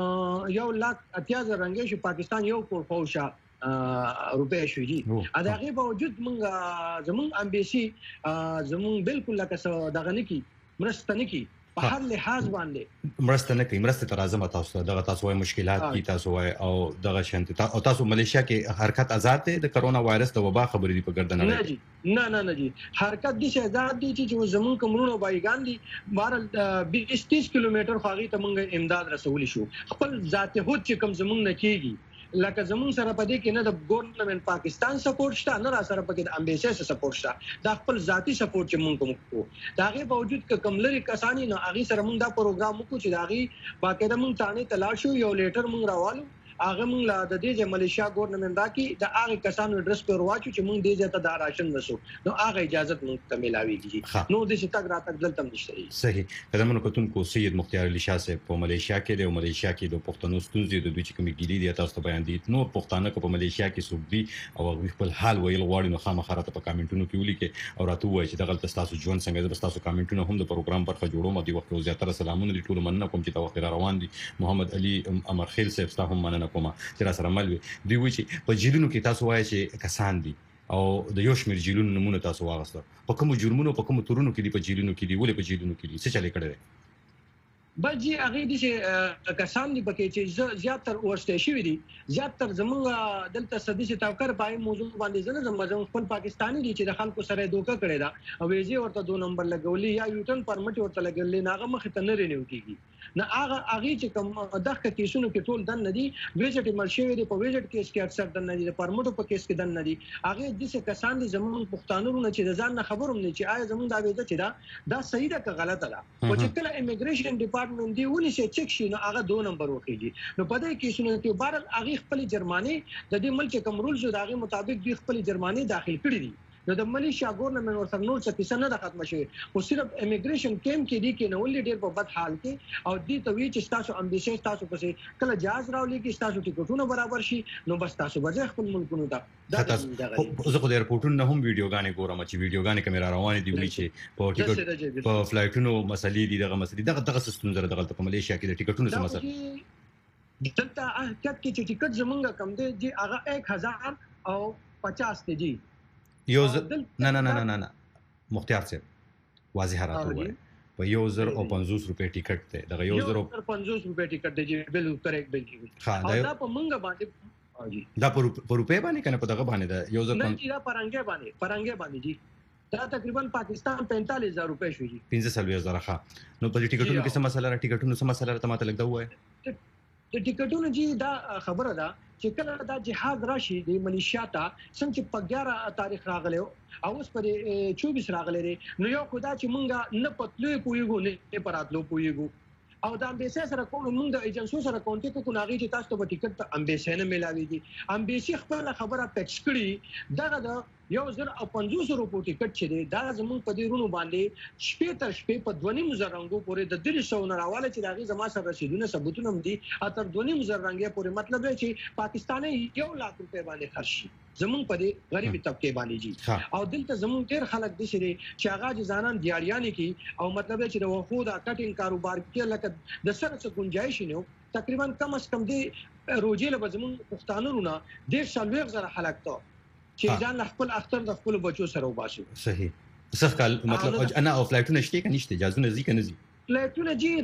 1,80,000 رنګي شو پاکستان 1 کروڑ فوشا روپے شو جی اداغه باوجود مونږ زمونږ امبیسي زمونږ بالکل لکه دغه نه کی مرسته نه کی په هر لحاظ باندې مرسته نه کوي. مرسته تر اعظم تاسو دغه تاسو وايي مشکلات کی تاسو وايي او دغه شانت او تاسو ملیشیا کې حرکت آزاد دی د کرونا وایرس د وبا خبرې دی په ګردن نه جی نه جی حرکت دي چې آزاد دي چې زمون کومونو بایګان دي 12-30 کیلومتر خاغي ته مونږ امداد رسول شو خپل ذات هوت چې کوم زمون نه کیږي لکه زمون سره پدې کې نه د ګورنمنت پاکستان سپورټ شته نه را سره پکې د امبیسي سپورټ شته دا خپل ذاتی سپورټ چې مونږ کوو داغه باوجود ک کملري کسانی نو اغي سره مونږ دا پروګرام وکړو چې داغي باقاعده مونږ تانه تلاشو یو لیټر مونږ راوالو هغه مونږ لا د دې ملیشیا ګورنمنت دا کې د هغه کسانو اډرس پر واچو چې مونږ دې ځته د راشن وسو نو هغه اجازه مونږ ته ملاويږي نو د شتګ راتګ دلته نشته. صحیح قدمونو کوتون کو سید مختار علي شاه صاحب په ملیشیا کې د ملیشیا کې د پښتنو ستونزې د دوی چې کومې ګیلې دي تاسو ته بیان دي نو پښتانه کو په ملیشیا کې سوق دي او خپل حال ویل غواړي نو خامخا په کامنټونو کې ولیکي او راته وایي چې دغه تاسو ژوند څنګه د تاسو کامنټونو هم د پروګرام برخه جوړوم د وخت زیاتره سلامونه دي ټول مننه کوم چې تا وخت روان دي محمد علي امرخیل صاحب تاسو هم مننه کوم چې سره مل وي دوی وایي چې په جیلونو کې تاسو وایي چې کسان دي او د یو شمېر جیلونو نمونه تاسو واغسته په کوم جرمونو په کوم تورونو کې دي په جیلونو کې دي ولې په جیلونو کې دي څه چلې کړی بل جی هغه دي چې کسان دي پکې چې زیاتره ورسته شي دي زیاتره زمونږ دلته سدي تاوکر پای موضوع باندې زموږ خپل پاکستاني دي چې د خلکو سره دوکه کړی دا او ویزه ورته 2 نمبر لګولي یا یوټن پرمټ ورته لګولي ناغه مخ ته نه رینیو کیږي نه هغه چې کوم دغه کیسونو کې ټول دن ندي ویزټ مرشي دي په ویزټ کیس کې اکثر دن ندي پرمټو په کیس کې دن ندي هغه د څه کسان دي زموږ پښتانه نه چې ځان نه خبروم نه چې آیا زموږ دا ویزه چې دا صحیح ده که غلطه ده او چې کله امیګریشن ډپارټمنټ دی ونی چې چک شي نو هغه 2 نمبر وکړي نو په دې کې شنو چې بهر هغه خپل جرمانه د دې ملک کوم رولز د هغه مطابق دی خپل جرمانه داخل کړی دي نو د ملیشیا ګورنمنت ورته نور څه کیسه نه د ختم شوی او صرف امیګریشن کیم کې دی کې نو ولې ډیر په بد حال کې او دې ته وی چې تاسو امبیشن تاسو پسې کله جهاز راولي کې تاسو ټیکټونه برابر شي نو بس تاسو به خپل ملکونو ته دا زه خو د ایرپورټونو نه هم ویډیوګانې ګورم چې ویډیوګانې کیمرا روانې دي وی چې په ټیکټ په فلایټونو مسلې دي دغه سیستم زره دغه په ملیشیا کې د ټیکټونو سم مسله دلته حقیقت کې چې ټیکټ زمونږ کم دی چې هغه 1000 او 50 دی جی یو نه مختار صاحب واضح راته وایي په 1050 روپے ټیکټ ته دغه 1050 روپے ټیکټ دی بل کریکټ بل ها دا په منګه باندې دا په روپے باندې کنه په دغه باندې دا 1050 نه دا پرنګه باندې جی دا تقریبا پاکستان 45000 روپے شو جی 15000 ښه نو په ټیکټونو کې څه مسله را ټیکټونو څه مسله را ته ماته لګدا وای د ټیکټونو جی دا خبره ده چې کله دا جهاد راشي د ملیشیا ته څنګه په 11 تاریخ راغلی او اوس پر 24 راغلی نو یو خدا چې مونږه نه پتلو پویګو نه پراتلو پویګو او د امبیسي سره کوم مونږ د ایجنسو سره کانټیکټ کو ناغي چې تاسو ته ټیکټ امبیسي نه ملاويږي امبیسي خپل خبره پېښ کړي دغه د 1,500 روپو ټیکټ چې دی دا زموږ په دې رونو باندې شپې تر شپې په 2.5 رنګو پورې د 300 نراواله چې داغي زما سره رسیدونه ثبوتونه هم دي اتر 2.5 رنګه پورې مطلب دی چې پاکستاني 1 لک روپے باندې خرج شي زموږ په دې غریبي طبقه باندې جی او دلته زموږ ډیر خلک دي چې هغه ځانان دیاړیانه کی او مطلب دی چې د وخو دا کټینګ کاروبار کې لکه د سره څه گنجائش نه تقریبا کم از کم دی روزي له زموږ پښتانه نه ډیر شالوغ زره خلک ته چې ځان خپل اختر د خپل بچو سره وباسي صحیح څه کال مطلب انا او فلایټونه شته کني شته اجازه نزدیک نه زی فلایټونه جی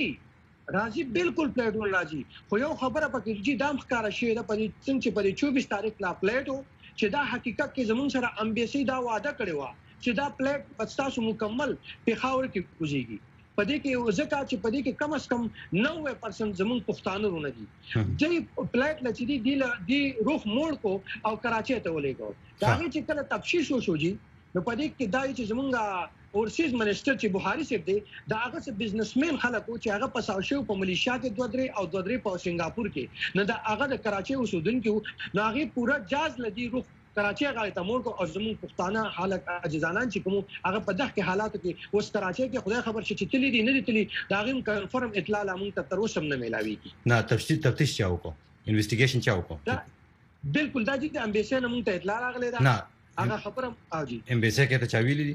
راځي بالکل فلایټونه راځي خو یو خبره پکې جی دام ښکارا شي د پدې څنګه چې پدې 24 تاریخ لا فلایټو چې دا حقیقت کې زمون سره امبیسي دا وعده کړی و چې دا فلایټ پستاسو مکمل په خاور کې کوزيږي پدې کې ځکه چې پدې کې کم از کم 90% زمون پښتانه رونه دي چې فلایټ لچې دی روح موړ کو او کراچي ته ولېګو دا چې کله تفشیش وشو جی نو پدې کې دا چې زمونږه اورسیز منسٹر چې بخاری صاحب دی دا هغه څه بزنسمن خلکو چې هغه پساوشو په ملیشیا کې 2 په سنگاپور کې نه دا هغه د کراچي اوسیدونکو نو هغه پورا جاز لدی روح کراچي هغه ته مور کو او زمون پښتانه حالت عجزانان چې کوم هغه په دغه حالاتو کې اوس کراچي کې خدای خبر شي چې تللی دي نه دي تللی دا غیم کنفرم اطلاع لامون ته تر اوسه نه ملاوي نه تفتیش چاو کو انویسټیګیشن چاو کو بالکل دا چې امبیسي نه مونږ ته اطلاع راغله دا هغه خبره او جی امبیسي کې ته چاویلی دي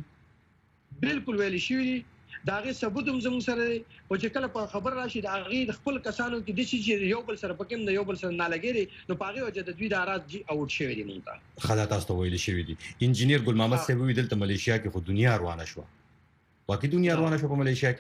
بالکل ویل شي دا غي ثبوت هم زموږ سره او چې کله په خبر راشي دا غي خپل کسانو کې د چې یو بل سره پکې نه یو بل سره نه لګېږي نو پاغي وجه د دوی د اراض جی اوټ شوی دی مونږ خدای تاسو ته ویل شوی دی انجینیر ګل محمد صاحب وی دلته ملیشیا کې خو دنیا روانه شو واقعي دنیا روانه شو په ملیشیا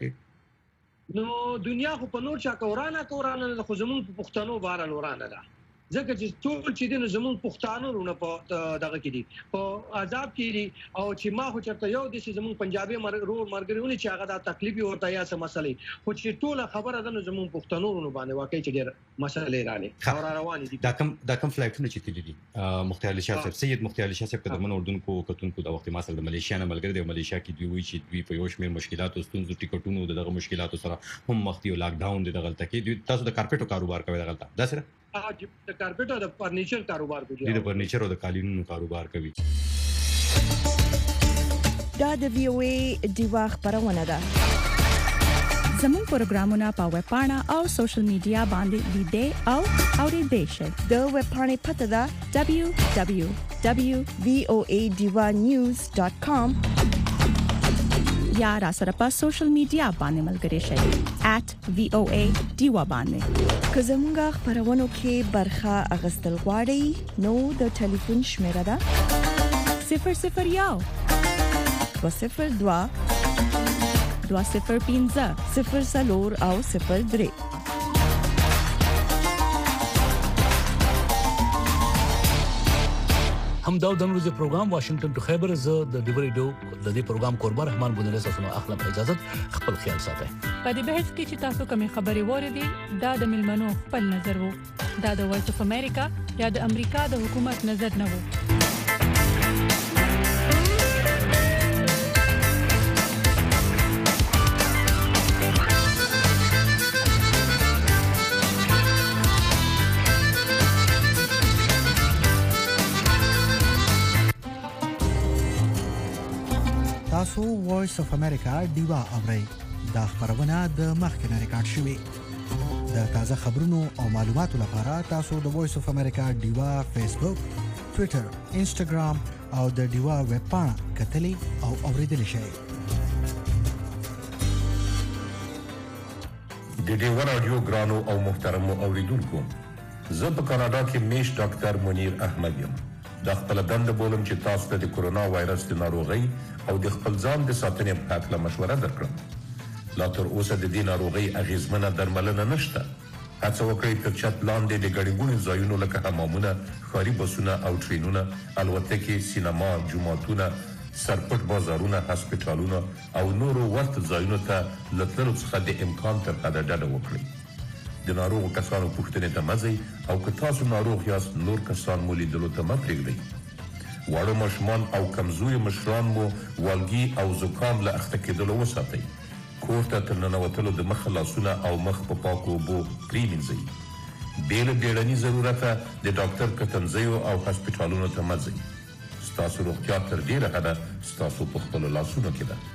کې نو دنیا خو په نور چا کورانه خو زموږ په پښتنو بار لورانه ده ځکه چې ټول چې دین زمون پښتانه رونه په دغه کې دي په عذاب کې دي او چې ما خو چرته یو د زمون پنجابي مرګريونه چې هغه د تکلیف ورته یا څه مسلې خو چې ټول خبره ده زمون پښتنو رونه باندې واقعي چې ډېر مسلې رااله او روان دي دا کم فلایټونه چې تللی دي مختار علي شاه صاحب سید مختار علي شاه صاحب د من اردن کو کتونکو د وخت ما سره د ملیشیا نه ملګری دی ملیشیا کې دی وی چې دوی په یو شمېر مشکلات او ستونزو ټیکټونو دغه مشکلاتو سره هم مخ دي او لاک ډاون دي دغه تکي دوی تاسو د کارپټو کاروبار کوي دغه دا سره د کارپټ او د فرنیچر کاروبار کوي د فرنیچر او د قالینونو کاروبار کوي دا د وی او ای دیوا خبرونه ده زموږ پروګرامونه په ویب پاڼه او سوشل میډیا باندې لیدئ او اورئ شئ د ویب پاڼې پته ده www.voadivanews.com یا را سره په سوشل میډیا باندې ملګري شئ @voa باندې که زموږ خبرونو کې برخه اغستل غواړئ نو د ټلیفون شمیره ده 001 202 205 04 او 03 هم دا د نوروز پروګرام واشنگټن ټو خیبر ز د ډیوري ډو د دې پروګرام کوربار رحمان بونره ساسونو اخلاق اجازه خپل خیال ساتي په دې بحث کې چې تاسو کومې خبرې وریدي دا د ملمنو خپل نظر وو دا د وایس اف امریکا یا د امریکا د حکومت نظر نه وو تاسو وایس اف امریکا دیوا اورئ دا خبرونه د مخکنه ریکارډ شوې د تازه خبرونو او معلوماتو لپاره تاسو د وایس اف امریکا دیوا فیسبوک ټوئیټر انسټاګرام او د دیوا ویب پاڼه کتلی او اوریدلی شئ د دیوا رادیو ګرانو او محترمو اوریدونکو زه په کاناډا کې میش ډاکټر منیر احمد یم د خپل دند بولم چې تاسو ته د کورونا وایرس د ناروغي او د خپل ځان د ساتنې په اړه مشوره درکړم لا تر اوسه د دې ناروغي اغیزمنه درملنه نشته هڅه وکړئ تر چت لاندې د ګډوډو ځایونو لکه حمامونه ښاري بسونه او ټرینونه الوتکې سینما جوماتونه سرپټ بازارونه هسپتالونه او نورو ورته ځایونو ته لټلو څخه د امکان تر حده ډډه وکړئ د ناروغ کسانو پوښتنې ته مزئ او که تاسو ناروغ یاست نور کسان مو لیدلو ته مه پرېږدئ واړه ماشومان او کمزوري مشران مو والګي او زکام له اخته کېدلو وساتئ کور ته تر ننوتلو د مخ لاسونه او مخ په پاکو اوبو پرېمینځئ بې له بیړني ضرورته د ډاکټر کتنځیو او هسپتالونو ته مه ځئ ستاسو روغتیا تر ډیره حده ستاسو په خپلو لاسونو کې ده.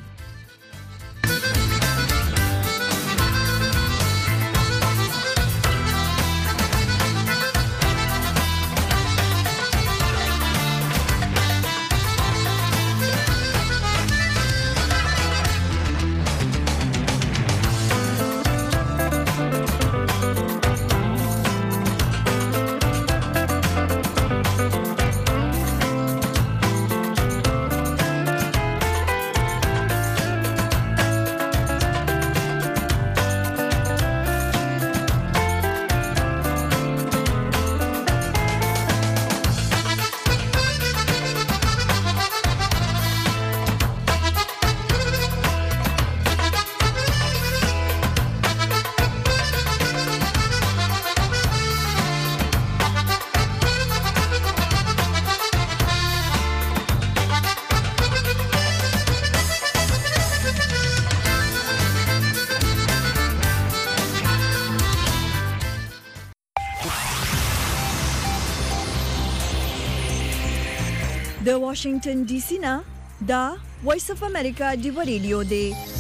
د واشنگټن ډي سي نه دا وایس اف امریکا دی ریډیو دی.